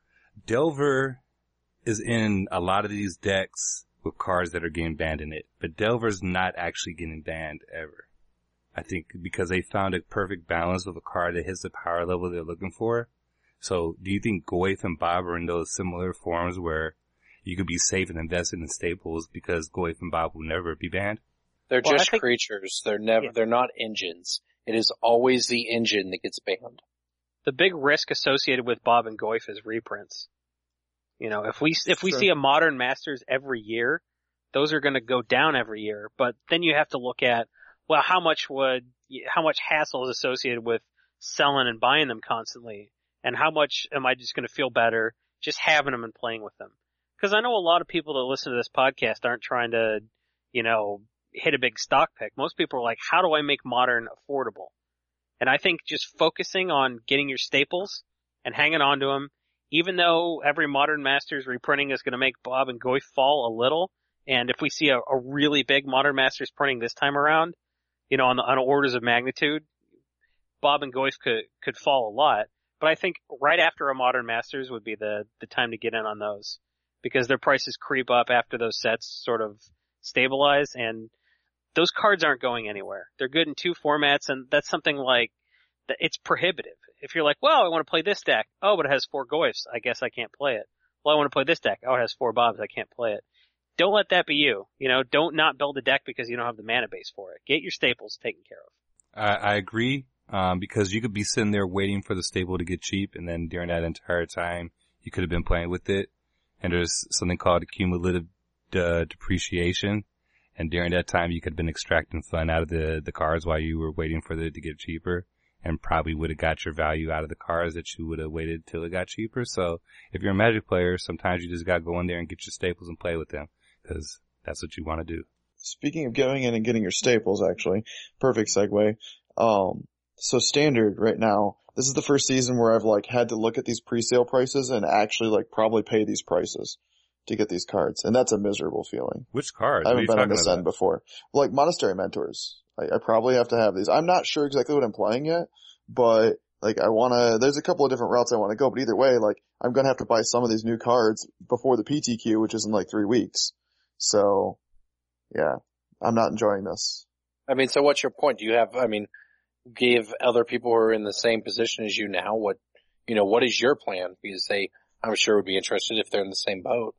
Delver is in a lot of these decks with cards that are getting banned in it, but Delver's not actually getting banned ever. I think because they found a perfect balance with a card that hits the power level they're looking for. So do you think Goyf and Bob are in those similar forms where you could be safe and invested in staples because Goyf and Bob will never be banned? They're Well, just I think- creatures. They're never, Yeah. they're not engines. It is always the engine that gets banned. The big risk associated with Bob and Goyf is reprints. You know, if we if we Sure. see a Modern Masters every year, those are going to go down every year. But then you have to look at, well, how much would how much hassle is associated with selling and buying them constantly, and how much am I just going to feel better just having them and playing with them? Because I know a lot of people that listen to this podcast aren't trying to, you know, hit a big stock pick. Most people are like, how do I make Modern affordable? And I think just focusing on getting your staples and hanging on to them, even though every Modern Masters reprinting is going to make Bob and Goyf fall a little, and if we see a, a really big Modern Masters printing this time around, you know, on the on orders of magnitude, Bob and Goyf could could fall a lot. But I think right after a Modern Masters would be the the time to get in on those, because their prices creep up after those sets sort of stabilize, and those cards aren't going anywhere. They're good in two formats, and that's something like, it's prohibitive. If you're like, well, I want to play this deck. Oh, but it has four Goyfs. I guess I can't play it. Well, I want to play this deck. Oh, it has four Bobs. I can't play it. Don't let that be you. You know, don't not build a deck because you don't have the mana base for it. Get your staples taken care of. I, I agree, um, because you could be sitting there waiting for the staple to get cheap, and then during that entire time, you could have been playing with it. And there's something called cumulative uh, depreciation. And during that time, you could have been extracting fun out of the, the cards while you were waiting for it to get cheaper, and probably would have got your value out of the cards that you would have waited till it got cheaper. So if you're a Magic player, sometimes you just got to go in there and get your staples and play with them, because that's what you want to do. Speaking of going in and getting your staples, actually, perfect segue. Um, so Standard right now, this is the first season where I've like had to look at these pre-sale prices and actually like probably pay these prices to get these cards, and that's a miserable feeling. Which cards? I What are haven't you been on talking this about? end before. Like Monastery Mentors, I, I probably have to have these. I'm not sure exactly what I'm playing yet, but like I want to. There's a couple of different routes I want to go, but either way, like I'm gonna have to buy some of these new cards before the P T Q, which is in like three weeks. So, yeah, I'm not enjoying this. I mean, so what's your point? Do you have, I mean, give other people who are in the same position as you now what, you know, what is your plan? Because they, I'm sure would be interested if they're in the same boat.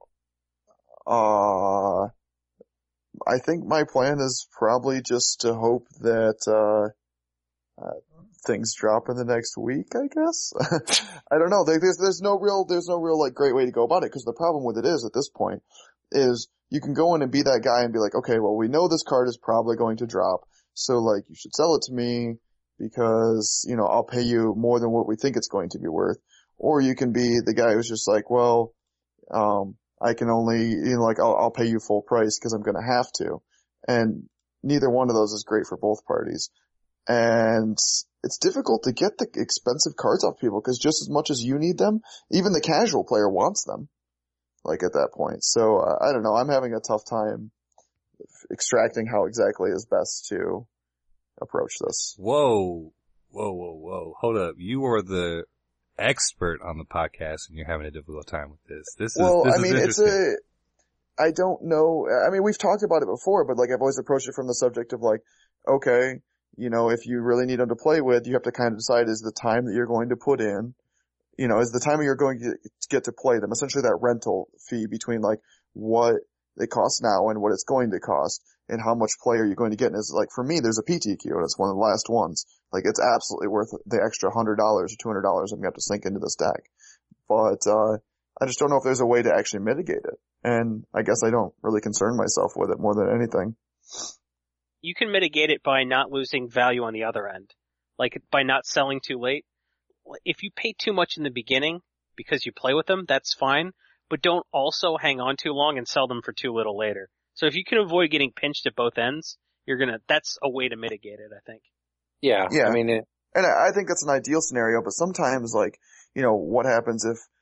Uh, I think my plan is probably just to hope that, uh, uh things drop in the next week, I guess. I don't know. There- There's, there's no real, there's no real like great way to go about it, because the problem with it is at this point is you can go in and be that guy and be like, okay, well, we know this card is probably going to drop, so like you should sell it to me because, you know, I'll pay you more than what we think it's going to be worth. Or you can be the guy who's just like, well, um, I can only, you know, like I'll, I'll pay you full price because I'm going to have to. And neither one of those is great for both parties. And it's difficult to get the expensive cards off people because just as much as you need them, even the casual player wants them. Like at that point. So uh, I don't know. I'm having a tough time extracting how exactly is best to approach this. Whoa, whoa, whoa, whoa. Hold up. You are the expert on the podcast and you're having a difficult time with this. This is, Well, this I mean, is it's interesting. a, I don't know. I mean, we've talked about it before, but like I've always approached it from the subject of like, okay, you know, if you really need them to play with, you have to kind of decide is the time that you're going to put in, you know, is the time you're going to get to play them, essentially that rental fee between like what they cost now and what it's going to cost and how much play are you going to get. And it's like, for me, there's a P T Q and it's one of the last ones. Like it's absolutely worth the extra one hundred dollars or two hundred dollars I'm going to have to sink into this deck. But, uh, I just don't know if there's a way to actually mitigate it. And I guess I don't really concern myself with it more than anything. You can mitigate it by not losing value on the other end. Like by not selling too late. If you pay too much in the beginning because you play with them, that's fine. But don't also hang on too long and sell them for too little later. So if you can avoid getting pinched at both ends, you're gonna, that's a way to mitigate it, I think. Yeah. Yeah. I mean, it, And I I think that's an ideal scenario, but sometimes like, you know, what happens if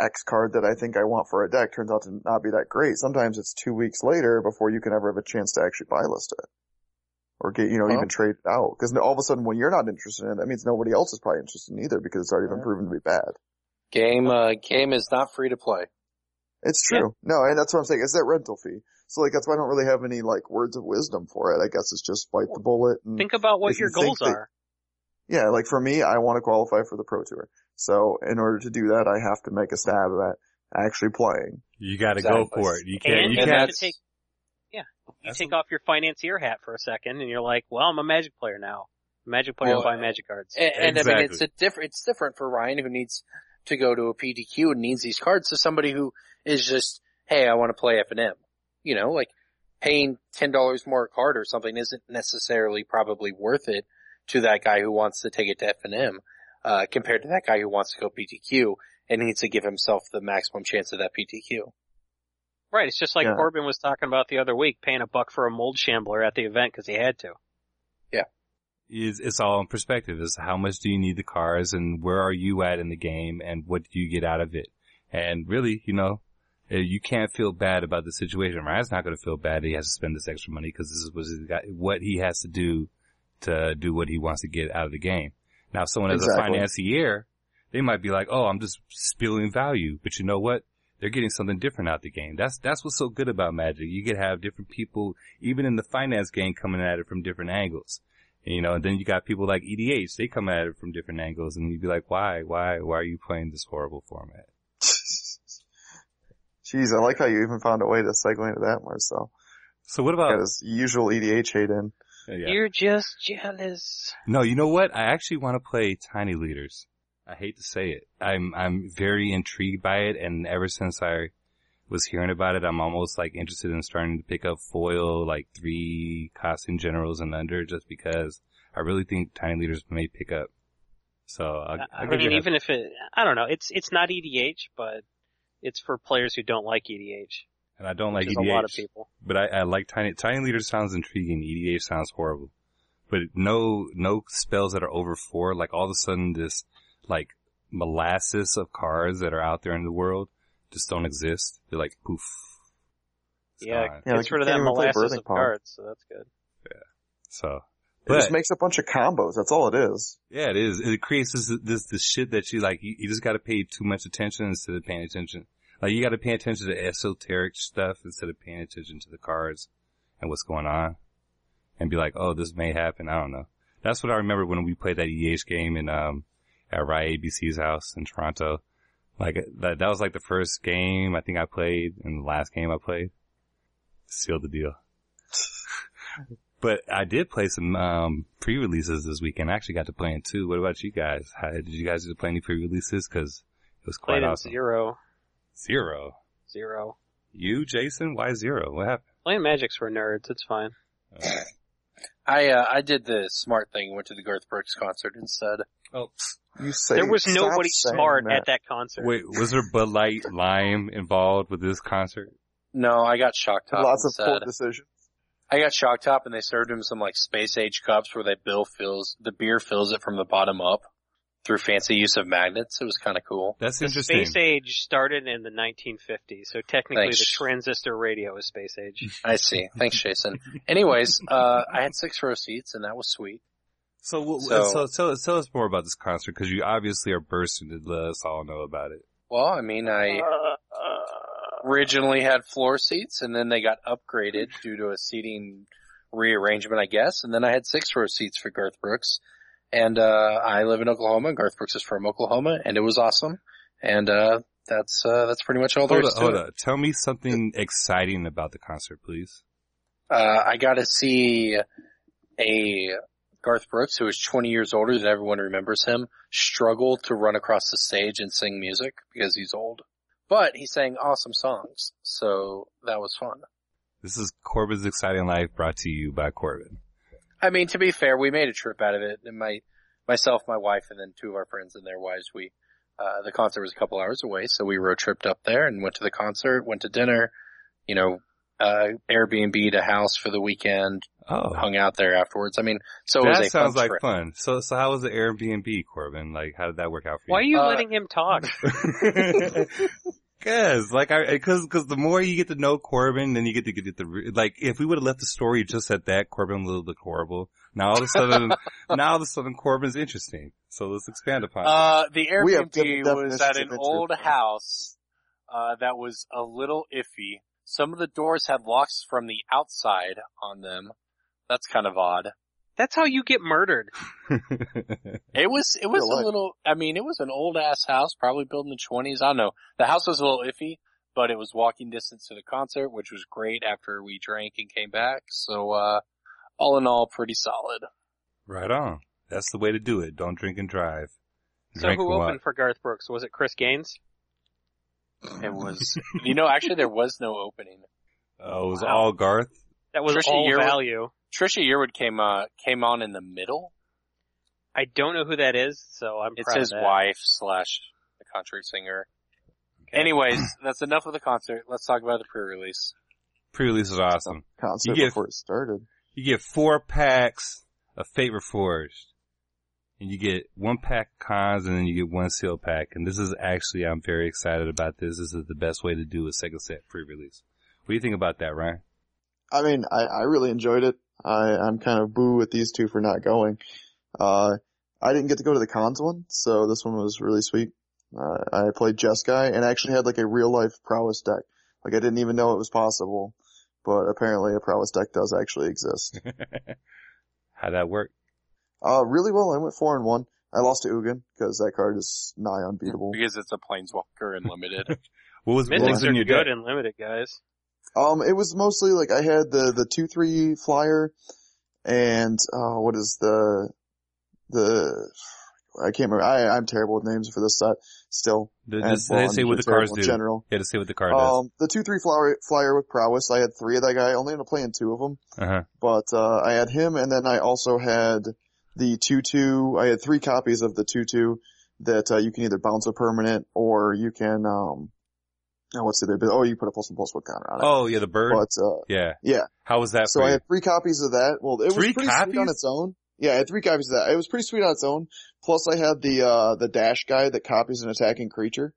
X card that I think I want for a deck turns out to not be that great. Sometimes it's two weeks later before you can ever have a chance to actually buy list it. Or get, you know, Well, even trade it out. Because all of a sudden when you're not interested in it, that means nobody else is probably interested in either because it's already been proven to be bad. Game, uh, game is not free to play. It's true. Yeah. No, and that's what I'm saying. It's that rental fee. So like, that's why I don't really have any like words of wisdom for it. I guess it's just bite the bullet. And think about what your you goals that, are. Yeah, like for me, I want to qualify for the Pro Tour. So in order to do that, I have to make a stab at actually playing. You gotta Exactly. go for it. You can't, And you you can't. have to take, yeah, you That's take a- off your financier hat for a second and you're like, well, I'm a Magic player now. Magic player Well, buy Magic cards. And, and I mean, Exactly. it's a different, it's different for Ryan who needs to go to a P D Q and needs these cards to somebody who is just, hey, I want to play F and M. You know, like paying ten dollars more a card or something isn't necessarily probably worth it to that guy who wants to take it to F and M, uh, compared to that guy who wants to go P T Q and needs to give himself the maximum chance of that P T Q. Right, it's just like Yeah. Corbin was talking about the other week, paying a buck for a mold shambler at the event because he had to. It's, it's all in perspective. It's how much do you need the cars and where are you at in the game and what do you get out of it? And really, you know, eh, you can't feel bad about the situation. Ryan's not going to feel bad that he has to spend this extra money because this is what he's got, what he has to do to do what he wants to get out of the game. Now, if someone has Exactly. a financier, they might be like, oh, I'm just spilling value. But you know what? They're getting something different out the game. That's, that's what's so good about Magic. You could have different people, even in the finance game, coming at it from different angles. And, you know, and then you got people like E D H, they come at it from different angles and you'd be like, why, why, why are you playing this horrible format? Jeez, I like how you even found a way to segue into that, Marcel. So what Got about, his usual E D H hate in. yeah. You're just jealous. No, you know what? I actually want to play Tiny Leaders. I hate to say it. I'm, I'm very intrigued by it and ever since I was hearing about it, I'm almost like interested in starting to pick up foil, like three costume generals and under just because I really think Tiny Leaders may pick up. So I'll, I I'll give mean, you a- even if it, I don't know, it's it's not E D H, but it's for players who don't like E D H. and I don't like Which E is D H. a lot of people. But I, I like Tiny, Tiny Leaders sounds intriguing. E D H sounds horrible. But no, no spells that are over four, like all of a sudden this, like, molasses of cards that are out there in the world just don't exist. They're like, poof. It's Yeah, gone. Yeah, like gets you rid of can't that even play molasses Birthing of Pod. cards, so that's good. So, It but, just makes a bunch of combos. That's all it is. yeah, it is. It creates this, this, this shit that you like, you, you just gotta pay too much attention instead of paying attention. Like, you gotta pay attention to esoteric stuff instead of paying attention to the cards and what's going on. And be like, oh, this may happen. I don't know. That's what I remember when we played that E D H game in, um, at Riot A B C's house in Toronto. Like, that, that was like the first game I think I played and the last game I played. Sealed the deal. But I did play some, um, pre-releases this weekend. I actually got to play in two. What about you guys? How, did you guys get to play any pre-releases? Cause it was quite Played in awesome. zero. Zero. Zero. You, Jason? Why zero? What happened? Playing Magic's for nerds, it's fine. I, uh, I did the smart thing and went to the Garth Brooks concert instead. Oh, You say There was stop nobody saying smart that. at that concert. wait, was there Bud Light Lime involved with this concert? No, I got Shock Top Lots of instead. poor decisions. I got Shock Top and they served him some like space age cups where they bill fills, the beer fills it from the bottom up through fancy use of magnets. It was kind of cool. That's The interesting. space age started in the nineteen fifties, so technically Thanks. the transistor radio is space age. I see. Thanks, Jason. Anyways, uh, I had six row seats and that was sweet. So, what, So- so, tell, tell us more about this concert because you obviously are bursting to let us all know about it. Well, I mean, I originally had floor seats and then they got upgraded due to a seating rearrangement, I guess. And then I had six row seats for Garth Brooks. And, uh, I live in Oklahoma and Garth Brooks is from Oklahoma and it was awesome. And, uh, that's, uh, that's pretty much all there Hold is up, to hold it. up. Tell me something exciting about the concert, please. Uh, I got to see a Garth Brooks who is twenty years older than everyone remembers him struggle to run across the stage and sing music because he's old. But he sang awesome songs, so that was fun. This is Corbin's Exciting Life brought to you by Corbin. I mean, to be fair, we made a trip out of it, and my, myself, my wife, and then two of our friends and their wives, we, uh, the concert was a couple hours away, so we road tripped up there and went to the concert, went to dinner, you know, uh, Airbnb'd a house for the weekend, Oh. hung out there afterwards. I mean, so it That was a sounds fun like trip. fun. So, so how was the Airbnb, Corbin? Like, how did that work out for you? Why are you Uh, letting him talk? Cause, like, I, cause, cause the more you get to know Corbin, then you get to get the, like, if we would have left the story just at that, Corbin would have looked horrible. Now all of a sudden, now all of a sudden Corbin's interesting. So let's expand upon it. Uh, the We have different Airbnb was at definitions an of interest. old house, uh, that was a little iffy. Some of the doors had locks from the outside on them. That's kind of odd. That's how you get murdered. It was, it was Real a life. little, I mean, it was an old ass house, probably built in the twenties. I don't know. The house was a little iffy, but it was walking distance to the concert, which was great after we drank and came back. So, uh, all in all, pretty solid. Right on. That's the way to do it. Don't drink and drive. So Drink who and walk. opened for Garth Brooks? Was it Chris Gaines? It was, you know, actually there was no opening. Oh, it was Wow. all Garth? That was Trisha all Yearwood- value. Trisha Yearwood came, uh, came on in the middle. I don't know who that is, so I'm It's proud his of that. wife slash the country singer. Anyways, that's enough of the concert. Let's talk about the pre-release. Pre-release is awesome. Concert You get- before it started. You get four packs of Fate Reforged. And you get one pack of cons and then you get one seal pack. And this is actually, I'm very excited about this. This is the best way to do a second set pre-release. What do you think about that, Ryan? I mean, I, I really enjoyed it. I, I'm kind of boo at these two for not going. Uh, I didn't get to go to the cons one, so this one was really sweet. Uh, I played Jeskai and actually had like a real life prowess deck. Like I didn't even know it was possible, but apparently a prowess deck does actually exist. How'd that work? Uh, really well. I went four and one. I lost to Ugin because that card is nigh unbeatable. Because it's a Planeswalker and limited. What was, what Mythics was are in your good deck? and limited, guys. Um, it was mostly like I had the, the two three flyer and, uh, what is the, the, I can't remember. I, I'm terrible with names for this set still. Did, And, did well, they I'm say what the just terrible cards in do? General. Yeah, to say what the card does. Um, the two three flyer, flyer with prowess, I had three of that guy. I only ended up playing two of them. Uh-huh. But, uh, I had him and then I also had the two two, I had three copies of the two two that, uh, you can either bounce a permanent or you can, um, oh, what's the other, oh, you put a plus one plus one counter on it. Oh, yeah, the bird? But, uh, Yeah. yeah. How was that So for I you? had three copies of that. Well, it Three was pretty sweet on copies? its own. Yeah, I had three copies of that. It was pretty sweet on its own. Plus I had the, uh, the dash guy that copies an attacking creature.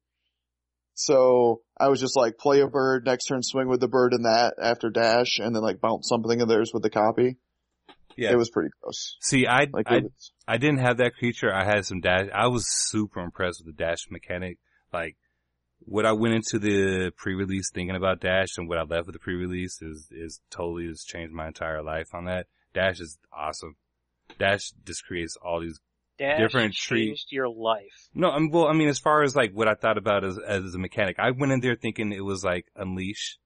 So I was just like, play a bird, next turn swing with the bird in that after dash, and then like bounce something of theirs with the copy. Yeah. It was pretty gross. See, I, Like, I, it was, I didn't have that creature. I had some dash. I was super impressed with the dash mechanic. Like, what I went into the pre-release thinking about dash and what I left with the pre-release is, is totally has changed my entire life on that. Dash is awesome. Dash just creates all these Dash Different changed treat. your life. No, I'm, well, I mean, as far as like what I thought about as, as a mechanic, I went in there thinking it was like Unleash.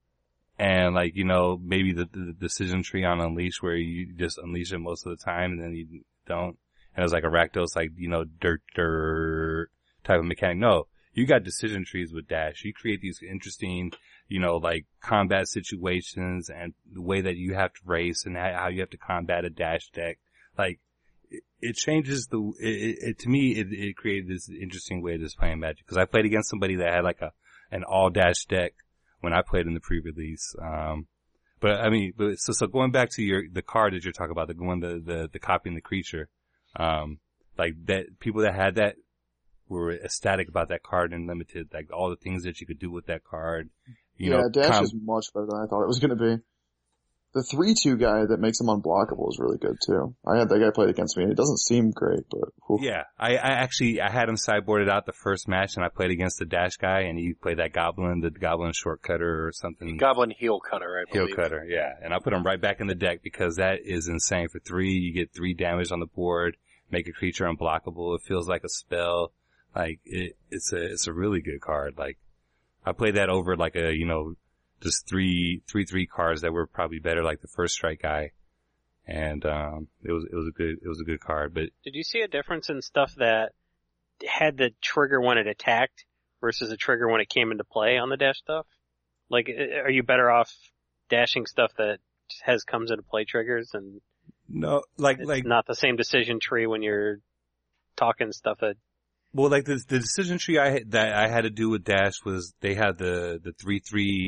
And like, you know, maybe the, the decision tree on Unleash where you just unleash it most of the time and then you don't. And it was like a Rakdos, like, you know, dirt, dirt type of mechanic. No, you got decision trees with Dash. You create these interesting, you know, like combat situations and the way that you have to race and how you have to combat a Dash deck. Like, it changes the, it, it to me, it, it created this interesting way of just playing Magic. Cause I played against somebody that had like a, an all dash deck when I played in the pre-release. Um, but I mean, but, so, so going back to your, the card that you're talking about, the one, the, the, the copying the creature, um, like that, people that had that were ecstatic about that card and limited, like all the things that you could do with that card. You yeah, know, dash com- is much better than I thought it was gonna be. The three two guy that makes him unblockable is really good too. I had that guy played against me and it doesn't seem great, but whew. Yeah, I, I actually, I had him sideboarded out the first match and I played against the Dash guy and he played that Goblin, the Goblin Shortcutter or something. Goblin Heel Cutter, I Heel believe. Cutter, yeah. And I put him right back in the deck because that is insane. For three, you get three damage on the board, make a creature unblockable. It feels like a spell. Like, it, it's a, it's a really good card. Like, I played that over like a, you know, just three, three, three cards that were probably better, like the first strike guy. And, um, it was, it was a good, it was a good card, but Did you see a difference in stuff that had the trigger when it attacked versus a trigger when it came into play on the dash stuff? Like, are you better off dashing stuff that has comes into play triggers and no, like, it's like, not the same decision tree when you're talking stuff that well, like the, the decision tree I had, that I had to do with Dash was they had the, the three, three,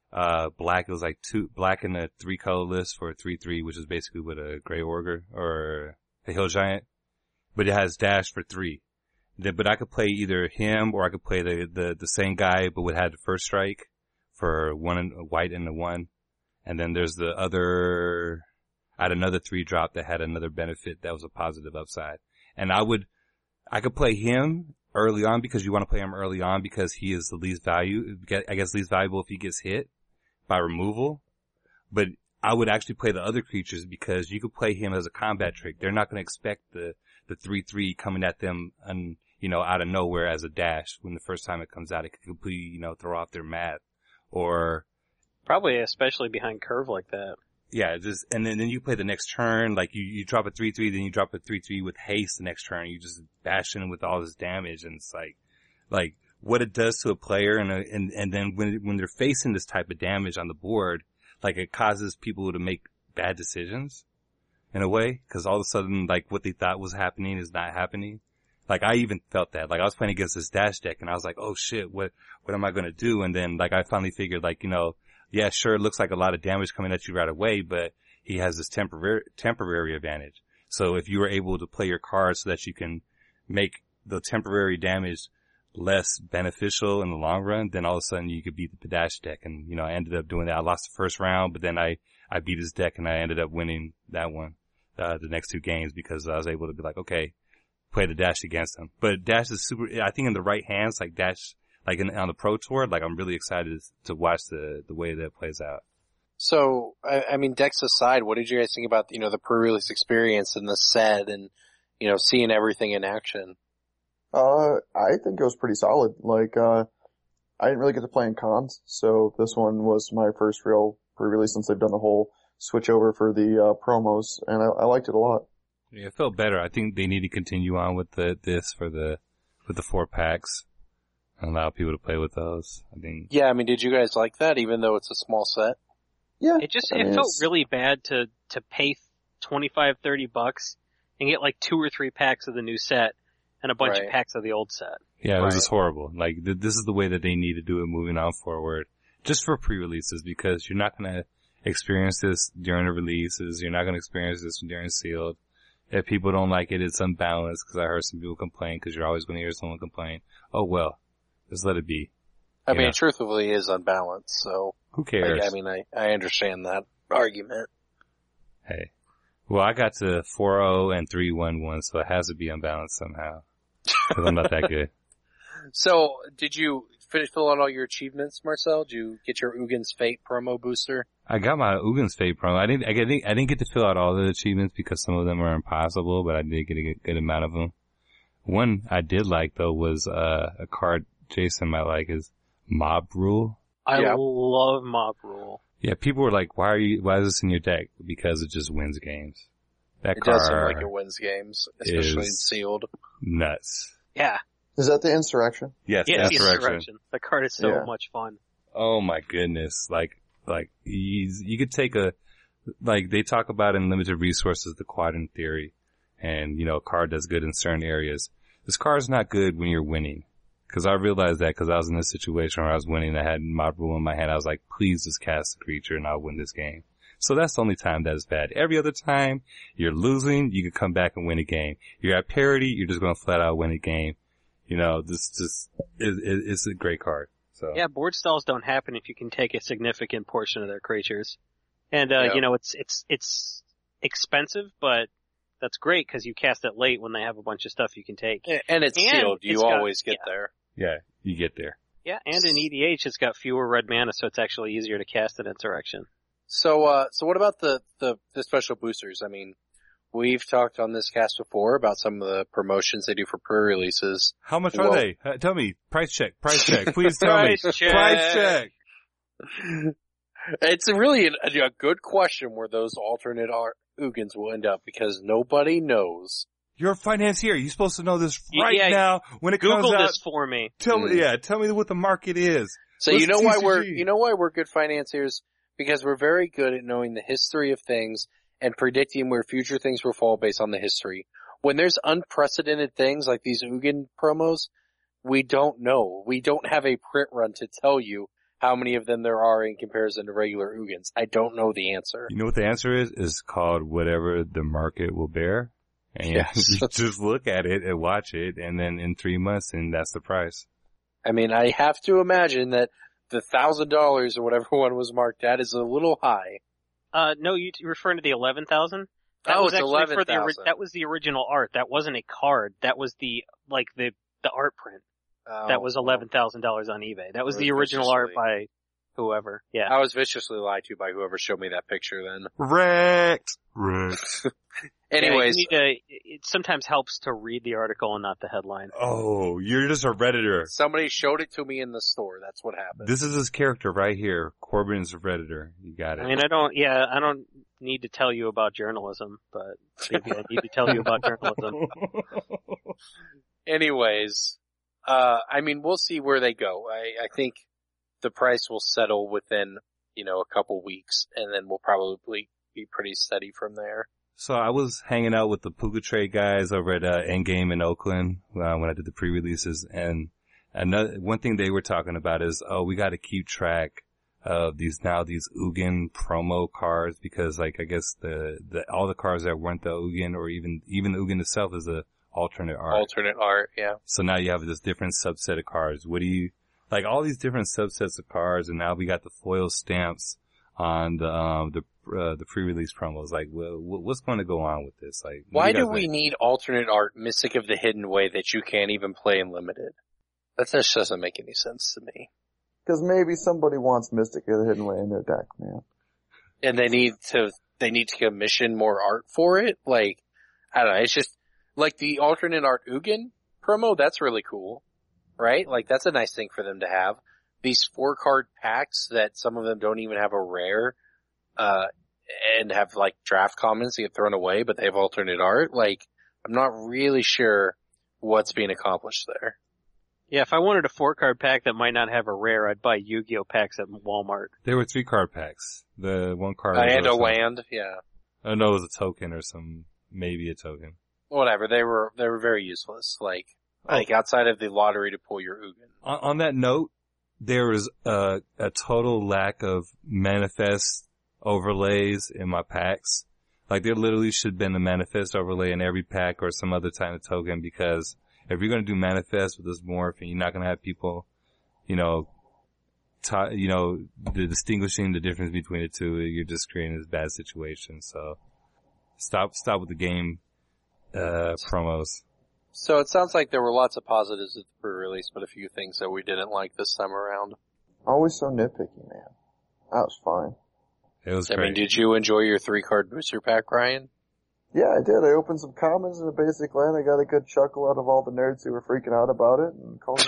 Uh, black, it was like two, black in a three color list for a three three, which is basically what a Grey Ogre or a Hill Giant. But it has dash for three. The, but I could play either him or I could play the, the, the same guy, but would have the first strike for one and white and a one. And then there's the other, I had another three drop that had another benefit that was a positive upside. And I would, I could play him early on because you want to play him early on because he is the least value, I guess least valuable if he gets hit by removal. But I would actually play the other creatures because you could play him as a combat trick. They're not going to expect the, the three three coming at them and, you know, out of nowhere as a dash when the first time it comes out. It could completely, you know, throw off their math. Or probably especially behind curve like that. Yeah, just, and then, then you play the next turn, like you, you drop a three three, then you drop a three three with haste the next turn. You just bash in with all this damage, and it's like, like, what it does to a player, and, a, and, and then when, when they're facing this type of damage on the board, like it causes people to make bad decisions, in a way, cause all of a sudden, like, what they thought was happening is not happening. Like, I even felt that. Like, I was playing against this dash deck, and I was like, oh shit, what, what am I gonna do? And then, like, I finally figured, like, you know, yeah, sure, it looks like a lot of damage coming at you right away, but he has this temporary, temporary advantage. So if you were able to play your cards so that you can make the temporary damage less beneficial in the long run, then all of a sudden you could beat the dash deck. And, you know, I ended up doing that. I lost the first round, but then I, I beat his deck and I ended up winning that one, uh, the next two games because I was able to be like, okay, play the dash against him. But dash is super, I think in the right hands, like dash, like in, on the Pro Tour, like I'm really excited to watch the, the way that it plays out. So, I, I mean, decks aside, what did you guys think about, you know, the pre-release experience and the set and, you know, seeing everything in action? Uh, I think it was pretty solid. Like, uh, I didn't really get to play in cons, so this one was my first real pre-release since they've done the whole switch over for the, uh, promos, and I, I liked it a lot. Yeah, it felt better. I think they need to continue on with the, this for the, with the four packs. And allow people to play with those. I think. Yeah, I mean, did you guys like that, even though it's a small set? Yeah. It just, I it mean, felt it's... really bad to, to pay twenty-five, thirty bucks and get like two or three packs of the new set and a bunch Right. of packs of the old set. Yeah, it was Right. just horrible. Like, th- this is the way that they need to do it moving on forward. Just for pre-releases, because you're not gonna experience this during the releases. You're not gonna experience this during sealed. If people don't like it, it's unbalanced, because I heard some people complain, because you're always gonna hear someone complain. Oh well. Just let it be. I You mean, know. it truthfully is unbalanced, so. Who cares? Like, I mean, I, I understand that argument. Hey. Well, I got to four oh and three one one, so it has to be unbalanced somehow. Because I'm not that good. So, did you finish filling out all your achievements, Marcel? Did you get your Ugin's Fate promo booster? I got my Ugin's Fate promo. I didn't, I didn't, I didn't get to fill out all the achievements because some of them are impossible, but I did get a good, good amount of them. One I did like though was, uh, a card Jason might like is Mob Rule. I Yeah. love Mob Rule. Yeah, people were like, why are you, why is this in your deck? Because it just wins games. That It card does seem like it wins games, especially in is- sealed. nuts. Yeah. Is that the Insurrection? Yes, Yeah, that's the correction. Insurrection. The card is so Yeah. much fun. Oh my goodness. Like, like, you, you could take a, like, they talk about in limited resources the quadrant theory. And, you know, a card does good in certain areas. This card's not good when you're winning. Cause I realized that because I was in a situation where I was winning. I had Mob Rule in my hand. I was like, please just cast the creature and I'll win this game. So that's the only time that is bad. Every other time you're losing, you can come back and win a game. You're at parity, you're just going to flat out win a game. You know, this just, it, it, it's a great card. So. Yeah, board stalls don't happen if you can take a significant portion of their creatures. And, uh, Yeah. you know, it's, it's, it's expensive, but that's great because you cast it late when they have a bunch of stuff you can take. And it's And sealed. You it's got- always get yeah. there. Yeah, you get there. Yeah, and in E D H it's got fewer red mana, so it's actually easier to cast an Insurrection. So, uh, so what about the, the, the special boosters? I mean, we've talked on this cast before about some of the promotions they do for pre-releases. How much Well- are they? Uh, tell me. Price check. Price check. Please tell me. Price check. Price check. It's really a, a good question where those alternate ar- Ugins will end up because nobody knows. You're a financier. You're supposed to know this Y- right yeah, now when it comes Google out. this for me. Tell Mm. me, yeah, tell me what the market is. So What's you know why T C G? we're, you know why we're good financiers? Because we're very good at knowing the history of things and predicting where future things will fall based on the history. When there's unprecedented things like these Ugin promos, we don't know. We don't have a print run to tell you how many of them there are in comparison to regular Ugins. I don't know the answer. You know what the answer is? It's called whatever the market will bear. And Yes. you just look at it and watch it, and then in three months, and that's the price. I mean, I have to imagine that the thousand dollars or whatever one was marked at is a little high. Uh, no, you- you're referring to the eleven thousand? That Oh, was it's actually for the ori- eleven thousand. that was the original art. That wasn't a card. That was the like the the art print. Oh, That was eleven thousand dollars on eBay. That was It the was original art viciously- by whoever. Yeah. I was viciously lied to by whoever showed me that picture then. Wrecked. Wrecked. Anyways, Yeah, you need to, it sometimes helps to read the article and not the headline. Oh, you're just a Redditor. somebody showed it to me in the store. That's what happened. This is his character right here. Corbin's a Redditor. You got it. I mean, I don't. Yeah, I don't need to tell you about journalism, but maybe I need to tell you about journalism. Anyways, uh, I mean, we'll see where they go. I, I think the price will settle within, you know, a couple weeks, and then we'll probably be pretty steady from there. So I was hanging out with the Puka Trade guys over at uh, Endgame in Oakland uh, when I did the pre-releases, and another one thing they were talking about is, oh, we got to keep track of these now these Ugin promo cards because, like, I guess the the all the cards that weren't the Ugin or even even the Ugin itself is a alternate art. Alternate art, yeah. So now you have this different subset of cards. What do you like? All these different subsets of cards, and now we got the foil stamps on the um, the uh, the pre-release promos. Like, well, what's going to go on with this? Like, what Why you do guys we think? need alternate art Mystic of the Hidden Way that you can't even play in Limited? That just doesn't make any sense to me. Because maybe somebody wants Mystic of the Hidden Way in their deck, man. And they need to, they need to commission more art for it? Like, I don't know, it's just, like the alternate art Ugin promo, that's really cool. Right? Like, that's a nice thing for them to have. These four card packs that some of them don't even have a rare, uh, and have like draft commons that get thrown away, but they have alternate art. Like, I'm not really sure what's being accomplished there. Yeah, if I wanted a four card pack that might not have a rare, I'd buy Yu-Gi-Oh packs at Walmart. There were three card packs. The one card Uh, was and a some- land, yeah. I know it was a token or some, maybe a token. Whatever, they were, they were very useless. Like, Oh. like outside of the lottery to pull your Ugin. On, on that note, there was a, a total lack of manifest overlays in my packs. Like, there literally should have been a manifest overlay in every pack or some other type of token, because if you're going to do manifest with this morph and you're not going to have people, you know, t- you know, the distinguishing the difference between the two, you're just creating this bad situation. So stop, stop with the game, uh, promos. So it sounds like there were lots of positives at the pre-release, but a few things that we didn't like this time around. Always so nitpicky, man. That was fine. It was I great. mean, did you enjoy your three card booster pack, Ryan? Yeah, I did. I opened some commons in a basic land. I got a good chuckle out of all the nerds who were freaking out about it and called it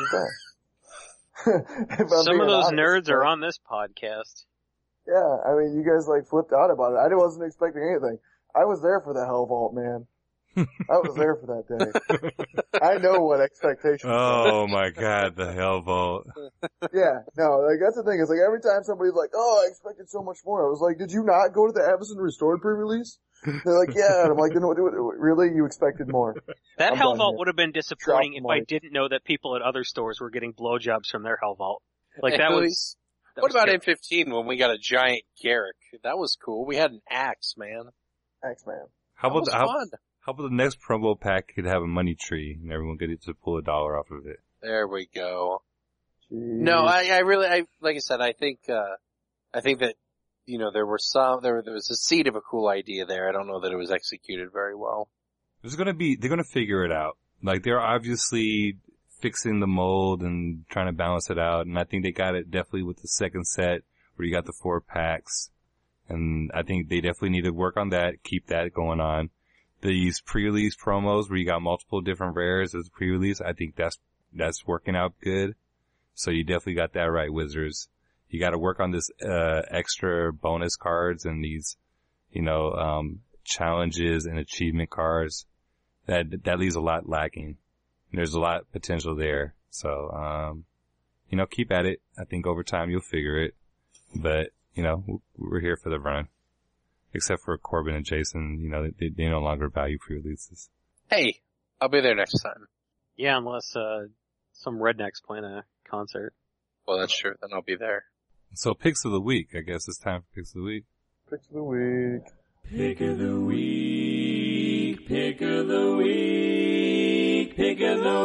a day. Some of those nerds are on this podcast. Yeah, I mean, you guys like flipped out about it. I wasn't expecting anything. I was there for the Hell Vault, man. I was there for that day. I know what expectations are. Oh my god, the Hell Vault. Yeah, no, like that's the thing. It's like every time somebody's like, "Oh, I expected so much more," I was like, "Did you not go to the Avacyn Restored pre-release?" They're like, "Yeah," and I'm like, "Then what? what- Really? You expected more?" That I'm Hell done Vault here. would have been disappointing Drop if I mic. didn't know that people at other stores were getting blowjobs from their Hell Vault. Like that At was. least- that What was about terrible. M fifteen when we got a giant Garrick? That was cool. We had an axe, man. X-Man. How That about was the, how, fun. how about the next promo pack could have a money tree and everyone could get to pull a dollar off of it? There we go. Jeez. No, I, I really, I, like I said, I think, uh, I think that, you know, there were some, there, there was a seed of a cool idea there. I don't know that it was executed very well. There's gonna be, they're gonna figure it out. Like, they're obviously fixing the mold and trying to balance it out, and I think they got it definitely with the second set where you got the four packs. And I think they definitely need to work on that, keep that going on. These pre-release promos where you got multiple different rares as pre-release, I think that's, that's working out good. So you definitely got that right, Wizards. You gotta work on this, uh, extra bonus cards and these, you know, um, challenges and achievement cards. That, that leaves a lot lacking. There's a lot of potential there. So, um, you know, keep at it. I think over time you'll figure it. But, you know, we're here for the run. Except for Corbin and Jason, you know, they, they no longer value pre-releases. Hey, I'll be there next time. Yeah, unless uh some rednecks playing a concert. Well, that's true. Then I'll be there. So picks of the week. I guess it's time for picks of the week. Picks of the week. Pick of the week, pick of the week, pick of the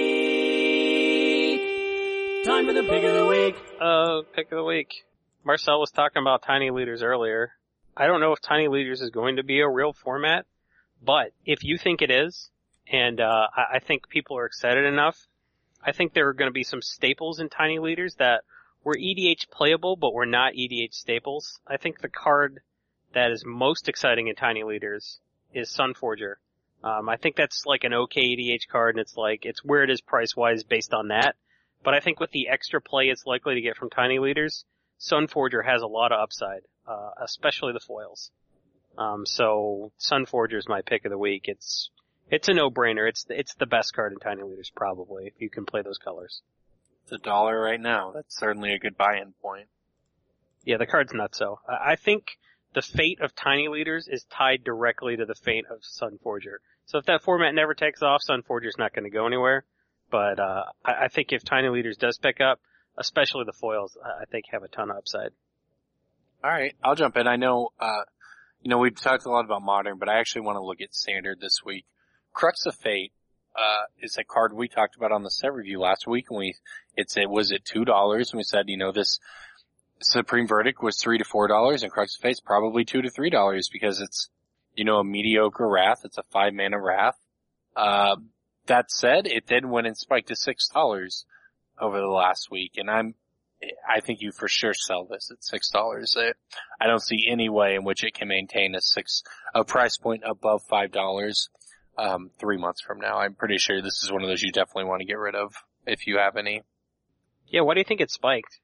week. Time for the pick of the week. Uh, pick of the week. Marcel was talking about Tiny Leaders earlier. I don't know if Tiny Leaders is going to be a real format, but if you think it is, and uh, I, I think people are excited enough, I think there are going to be some staples in Tiny Leaders that were E D H playable, but were not E D H staples. I think the card that is most exciting in Tiny Leaders is Sunforger. Um, I think that's like an okay E D H card, and it's like, it's where it is price-wise based on that. But I think with the extra play it's likely to get from Tiny Leaders, Sunforger has a lot of upside, uh, especially the foils. Um, so Sunforger is my pick of the week. It's, it's a no-brainer. It's, it's the best card in Tiny Leaders probably, if you can play those colors. It's a dollar right now. That's certainly a good buy-in point. Yeah, the card's nutso. I, I think the fate of Tiny Leaders is tied directly to the fate of Sunforger. So if that format never takes off, Sunforger's not going to go anywhere. But, uh, I, I think if Tiny Leaders does pick up, especially the foils, I think have a ton of upside. Alright, I'll jump in. I know, uh, you know, we've talked a lot about Modern, but I actually want to look at Standard this week. Crux of Fate, uh, is a card we talked about on the set review last week, and we, it said, was it two dollars? And we said, you know, this Supreme Verdict was three to four dollars, and Crux of Fate's probably two to three dollars because it's, you know, a mediocre Wrath. It's a five mana Wrath. Uh, that said, it then went and spiked to six dollars over the last week, and I'm, I think you for sure sell this at six dollars. I don't see any way in which it can maintain a six, a price point above five dollars, um, three months from now. I'm pretty sure this is one of those you definitely want to get rid of if you have any. Yeah, why do you think it spiked?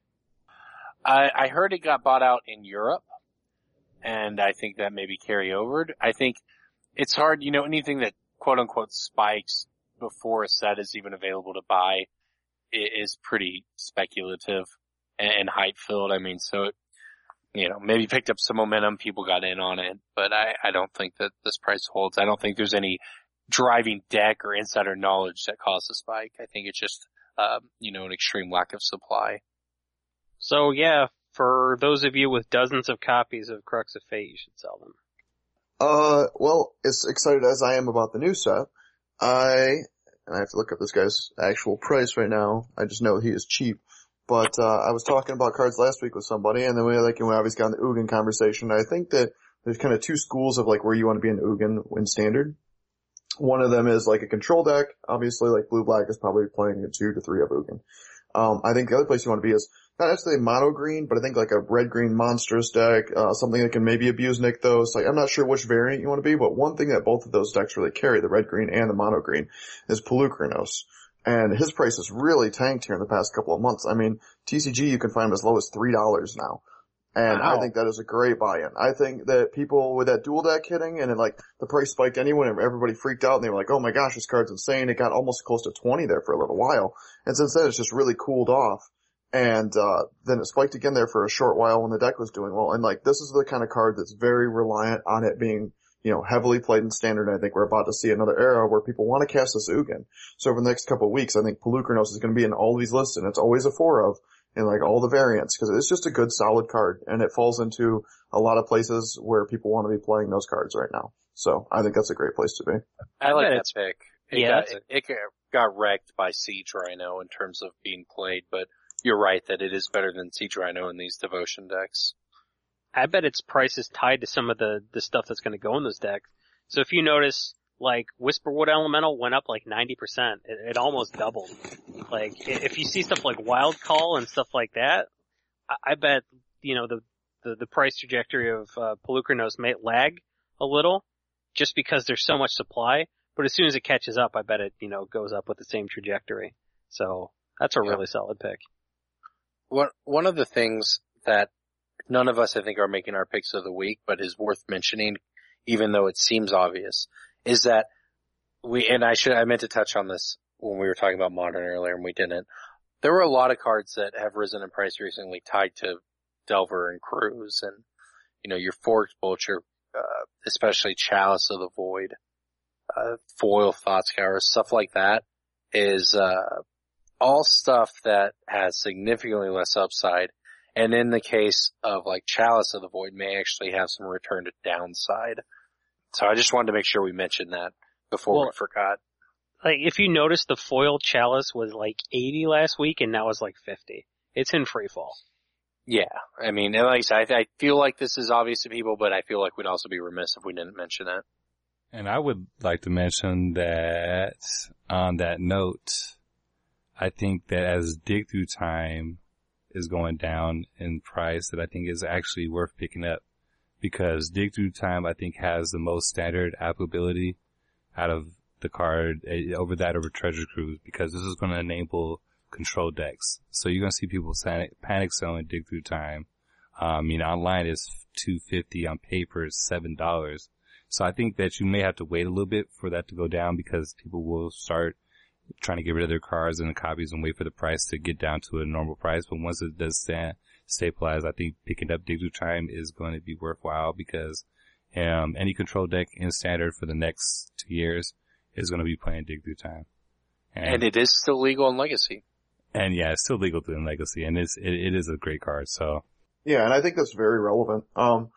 I, I heard it got bought out in Europe, and I think that maybe carry over. I think it's hard, you know, anything that quote unquote spikes before a set is even available to buy is pretty speculative and hype filled. I mean, so, it, you know, maybe picked up some momentum, people got in on it, but I, I don't think that this price holds. I don't think there's any driving deck or insider knowledge that caused the spike. I think it's just, um, you know, an extreme lack of supply. So yeah, for those of you with dozens of copies of Crux of Fate, you should sell them. Uh, well, as excited as I am about the new set, I, and I have to look up this guy's actual price right now. I just know he is cheap. But, uh, I was talking about cards last week with somebody, and then we, like, we obviously got in the Ugin conversation. I think that there's kind of two schools of, like, where you want to be in Ugin in Standard. One of them is, like, a control deck. Obviously, like, Blue-Black is probably playing a two to three of Ugin. Um, I think the other place you want to be is not necessarily mono green, but I think like a red green monstrous deck, uh, something that can maybe abuse Nykthos. Like, I'm not sure which variant you want to be, but one thing that both of those decks really carry, the red green and the mono green, is Polukranos. And his price has really tanked here in the past couple of months. I mean, T C G you can find him as low as three dollars now. And wow. I think that is a great buy-in. I think that people with that dual deck hitting and then like the price spiked anyway and everybody freaked out and they were like, oh my gosh, this card's insane. It got almost close to twenty there for a little while. And since then it's just really cooled off. And, uh, then it spiked again there for a short while when the deck was doing well. And like, this is the kind of card that's very reliant on it being, you know, heavily played in Standard. And I think we're about to see another era where people want to cast this Ugin. So over the next couple of weeks, I think Polukranos is going to be in all these lists and it's always a four of. And like all the variants, because it's just a good solid card, and it falls into a lot of places where people want to be playing those cards right now. So I think that's a great place to be. I like that pick. It yeah, got, it, it got wrecked by Siege Rhino in terms of being played, but you're right that it is better than Siege Rhino in these devotion decks. I bet its price is tied to some of the, the stuff that's going to go in those decks. So if you notice, like, Whisperwood Elemental went up like ninety percent. It, it almost doubled. Like, if you see stuff like Wild Call and stuff like that, I, I bet, you know, the, the, the price trajectory of, uh, Polukranos may lag a little, just because there's so much supply, but as soon as it catches up, I bet it, you know, goes up with the same trajectory. So, that's a yeah. really solid pick. One, one of the things that none of us, I think, are making our picks of the week, but is worth mentioning, even though it seems obvious, is that we, and I should, I meant to touch on this when we were talking about Modern earlier and we didn't. There were a lot of cards that have risen in price recently tied to Delver and Cruz and, you know, your Forked Vulture, uh, especially Chalice of the Void, uh, Foil Thoughtscour, stuff like that is, uh, all stuff that has significantly less upside And in the case of like Chalice of the Void, may actually have some return to downside. So I just wanted to make sure we mentioned that before Well, we forgot. Like, if you notice, the foil Chalice was like eighty last week, and now it's like fifty. It's in free fall. Yeah, I mean, and like I said, I, I feel like this is obvious to people, but I feel like we'd also be remiss if we didn't mention that. And I would like to mention that on that note, I think that as Dig Through Time is going down in price, that I think is actually worth picking up, because Dig Through Time I think has the most standard applicability out of the card uh, over that over Treasure Cruise, because this is going to enable control decks. So you're going to see people panic, panic selling Dig Through Time. Um, I mean, online it's two fifty, on paper it's seven dollars. So I think that you may have to wait a little bit for that to go down, because people will start trying to get rid of their cards and the copies and wait for the price to get down to a normal price. But once it does stand, stabilize, I think picking up Dig Through Time is going to be worthwhile, because um, any control deck in standard for the next two years is going to be playing Dig Through Time. And, and it is still legal in Legacy. And yeah, it's still legal in Legacy, and it's, it, it is a great card, so. Yeah, and I think that's very relevant. Um,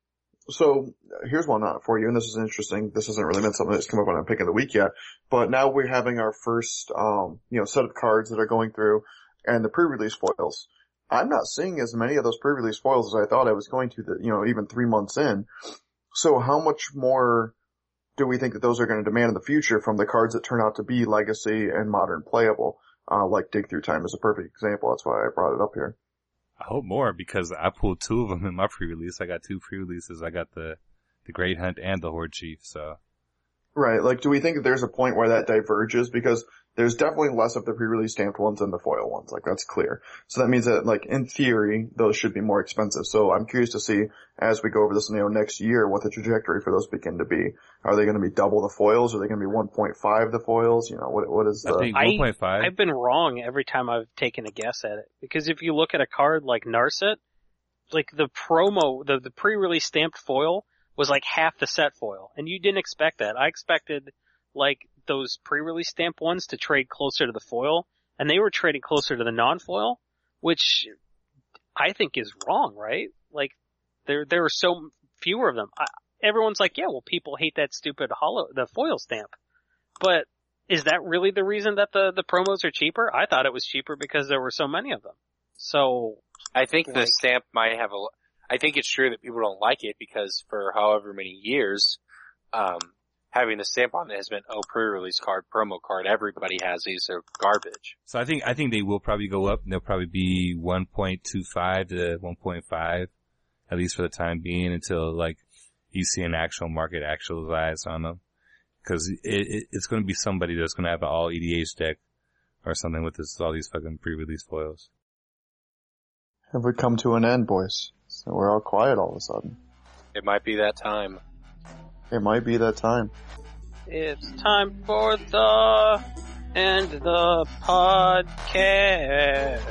so here's one for you, and this is interesting. This hasn't really been something that's come up on a pick of the week yet, but now we're having our first, um, you know, set of cards that are going through, and the pre-release foils. I'm not seeing as many of those pre-release foils as I thought I was going to, the, you know, even three months in. So how much more do we think that those are going to demand in the future from the cards that turn out to be Legacy and Modern playable? Uh, like Dig Through Time is a perfect example. That's why I brought it up here. I hope more, because I pulled two of them in my pre-release. I got two pre-releases. I got the, the Great Hunt and the Horde Chief, so. Right, like do we think that there's a point where that diverges? Because there's definitely less of the pre-release stamped ones than the foil ones, like that's clear. So that means that, like, in theory, those should be more expensive. So I'm curious to see, as we go over this, you know, next year, what the trajectory for those begin to be. Are they gonna be double the foils? Are they gonna be one point five the foils? You know, what, what is the... I think one point five. I've been wrong every time I've taken a guess at it. Because if you look at a card like Narset, like the promo, the, the pre-release stamped foil was like half the set foil. And you didn't expect that. I expected, like, those pre-release stamp ones to trade closer to the foil, and they were trading closer to the non-foil, which I think is wrong, right? Like, there, there are so fewer of them. I, everyone's like, yeah, well, people hate that stupid hollow, the foil stamp. But is that really the reason that the, the promos are cheaper? I thought it was cheaper because there were so many of them. So. I think like, the stamp might have a, I think it's true that people don't like it because for however many years, um, having the stamp on it has been, oh, pre-release card, promo card, everybody has these, are garbage. So I think, I think they will probably go up. They'll probably be one point two five to one point five, at least for the time being, until, like, you see an actual market actualize on them. Cause it, it, it's gonna be somebody that's gonna have an all E D H deck or something with this, all these fucking pre-release foils. Have we come to an end, boys? So we're all quiet all of a sudden. It might be that time. It might be that time. It's time for the end of the podcast.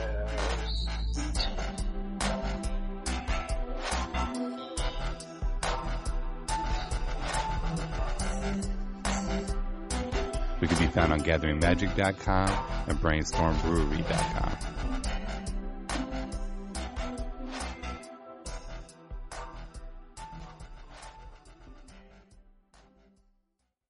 We can be found on gathering magic dot com and brainstorm brewery dot com.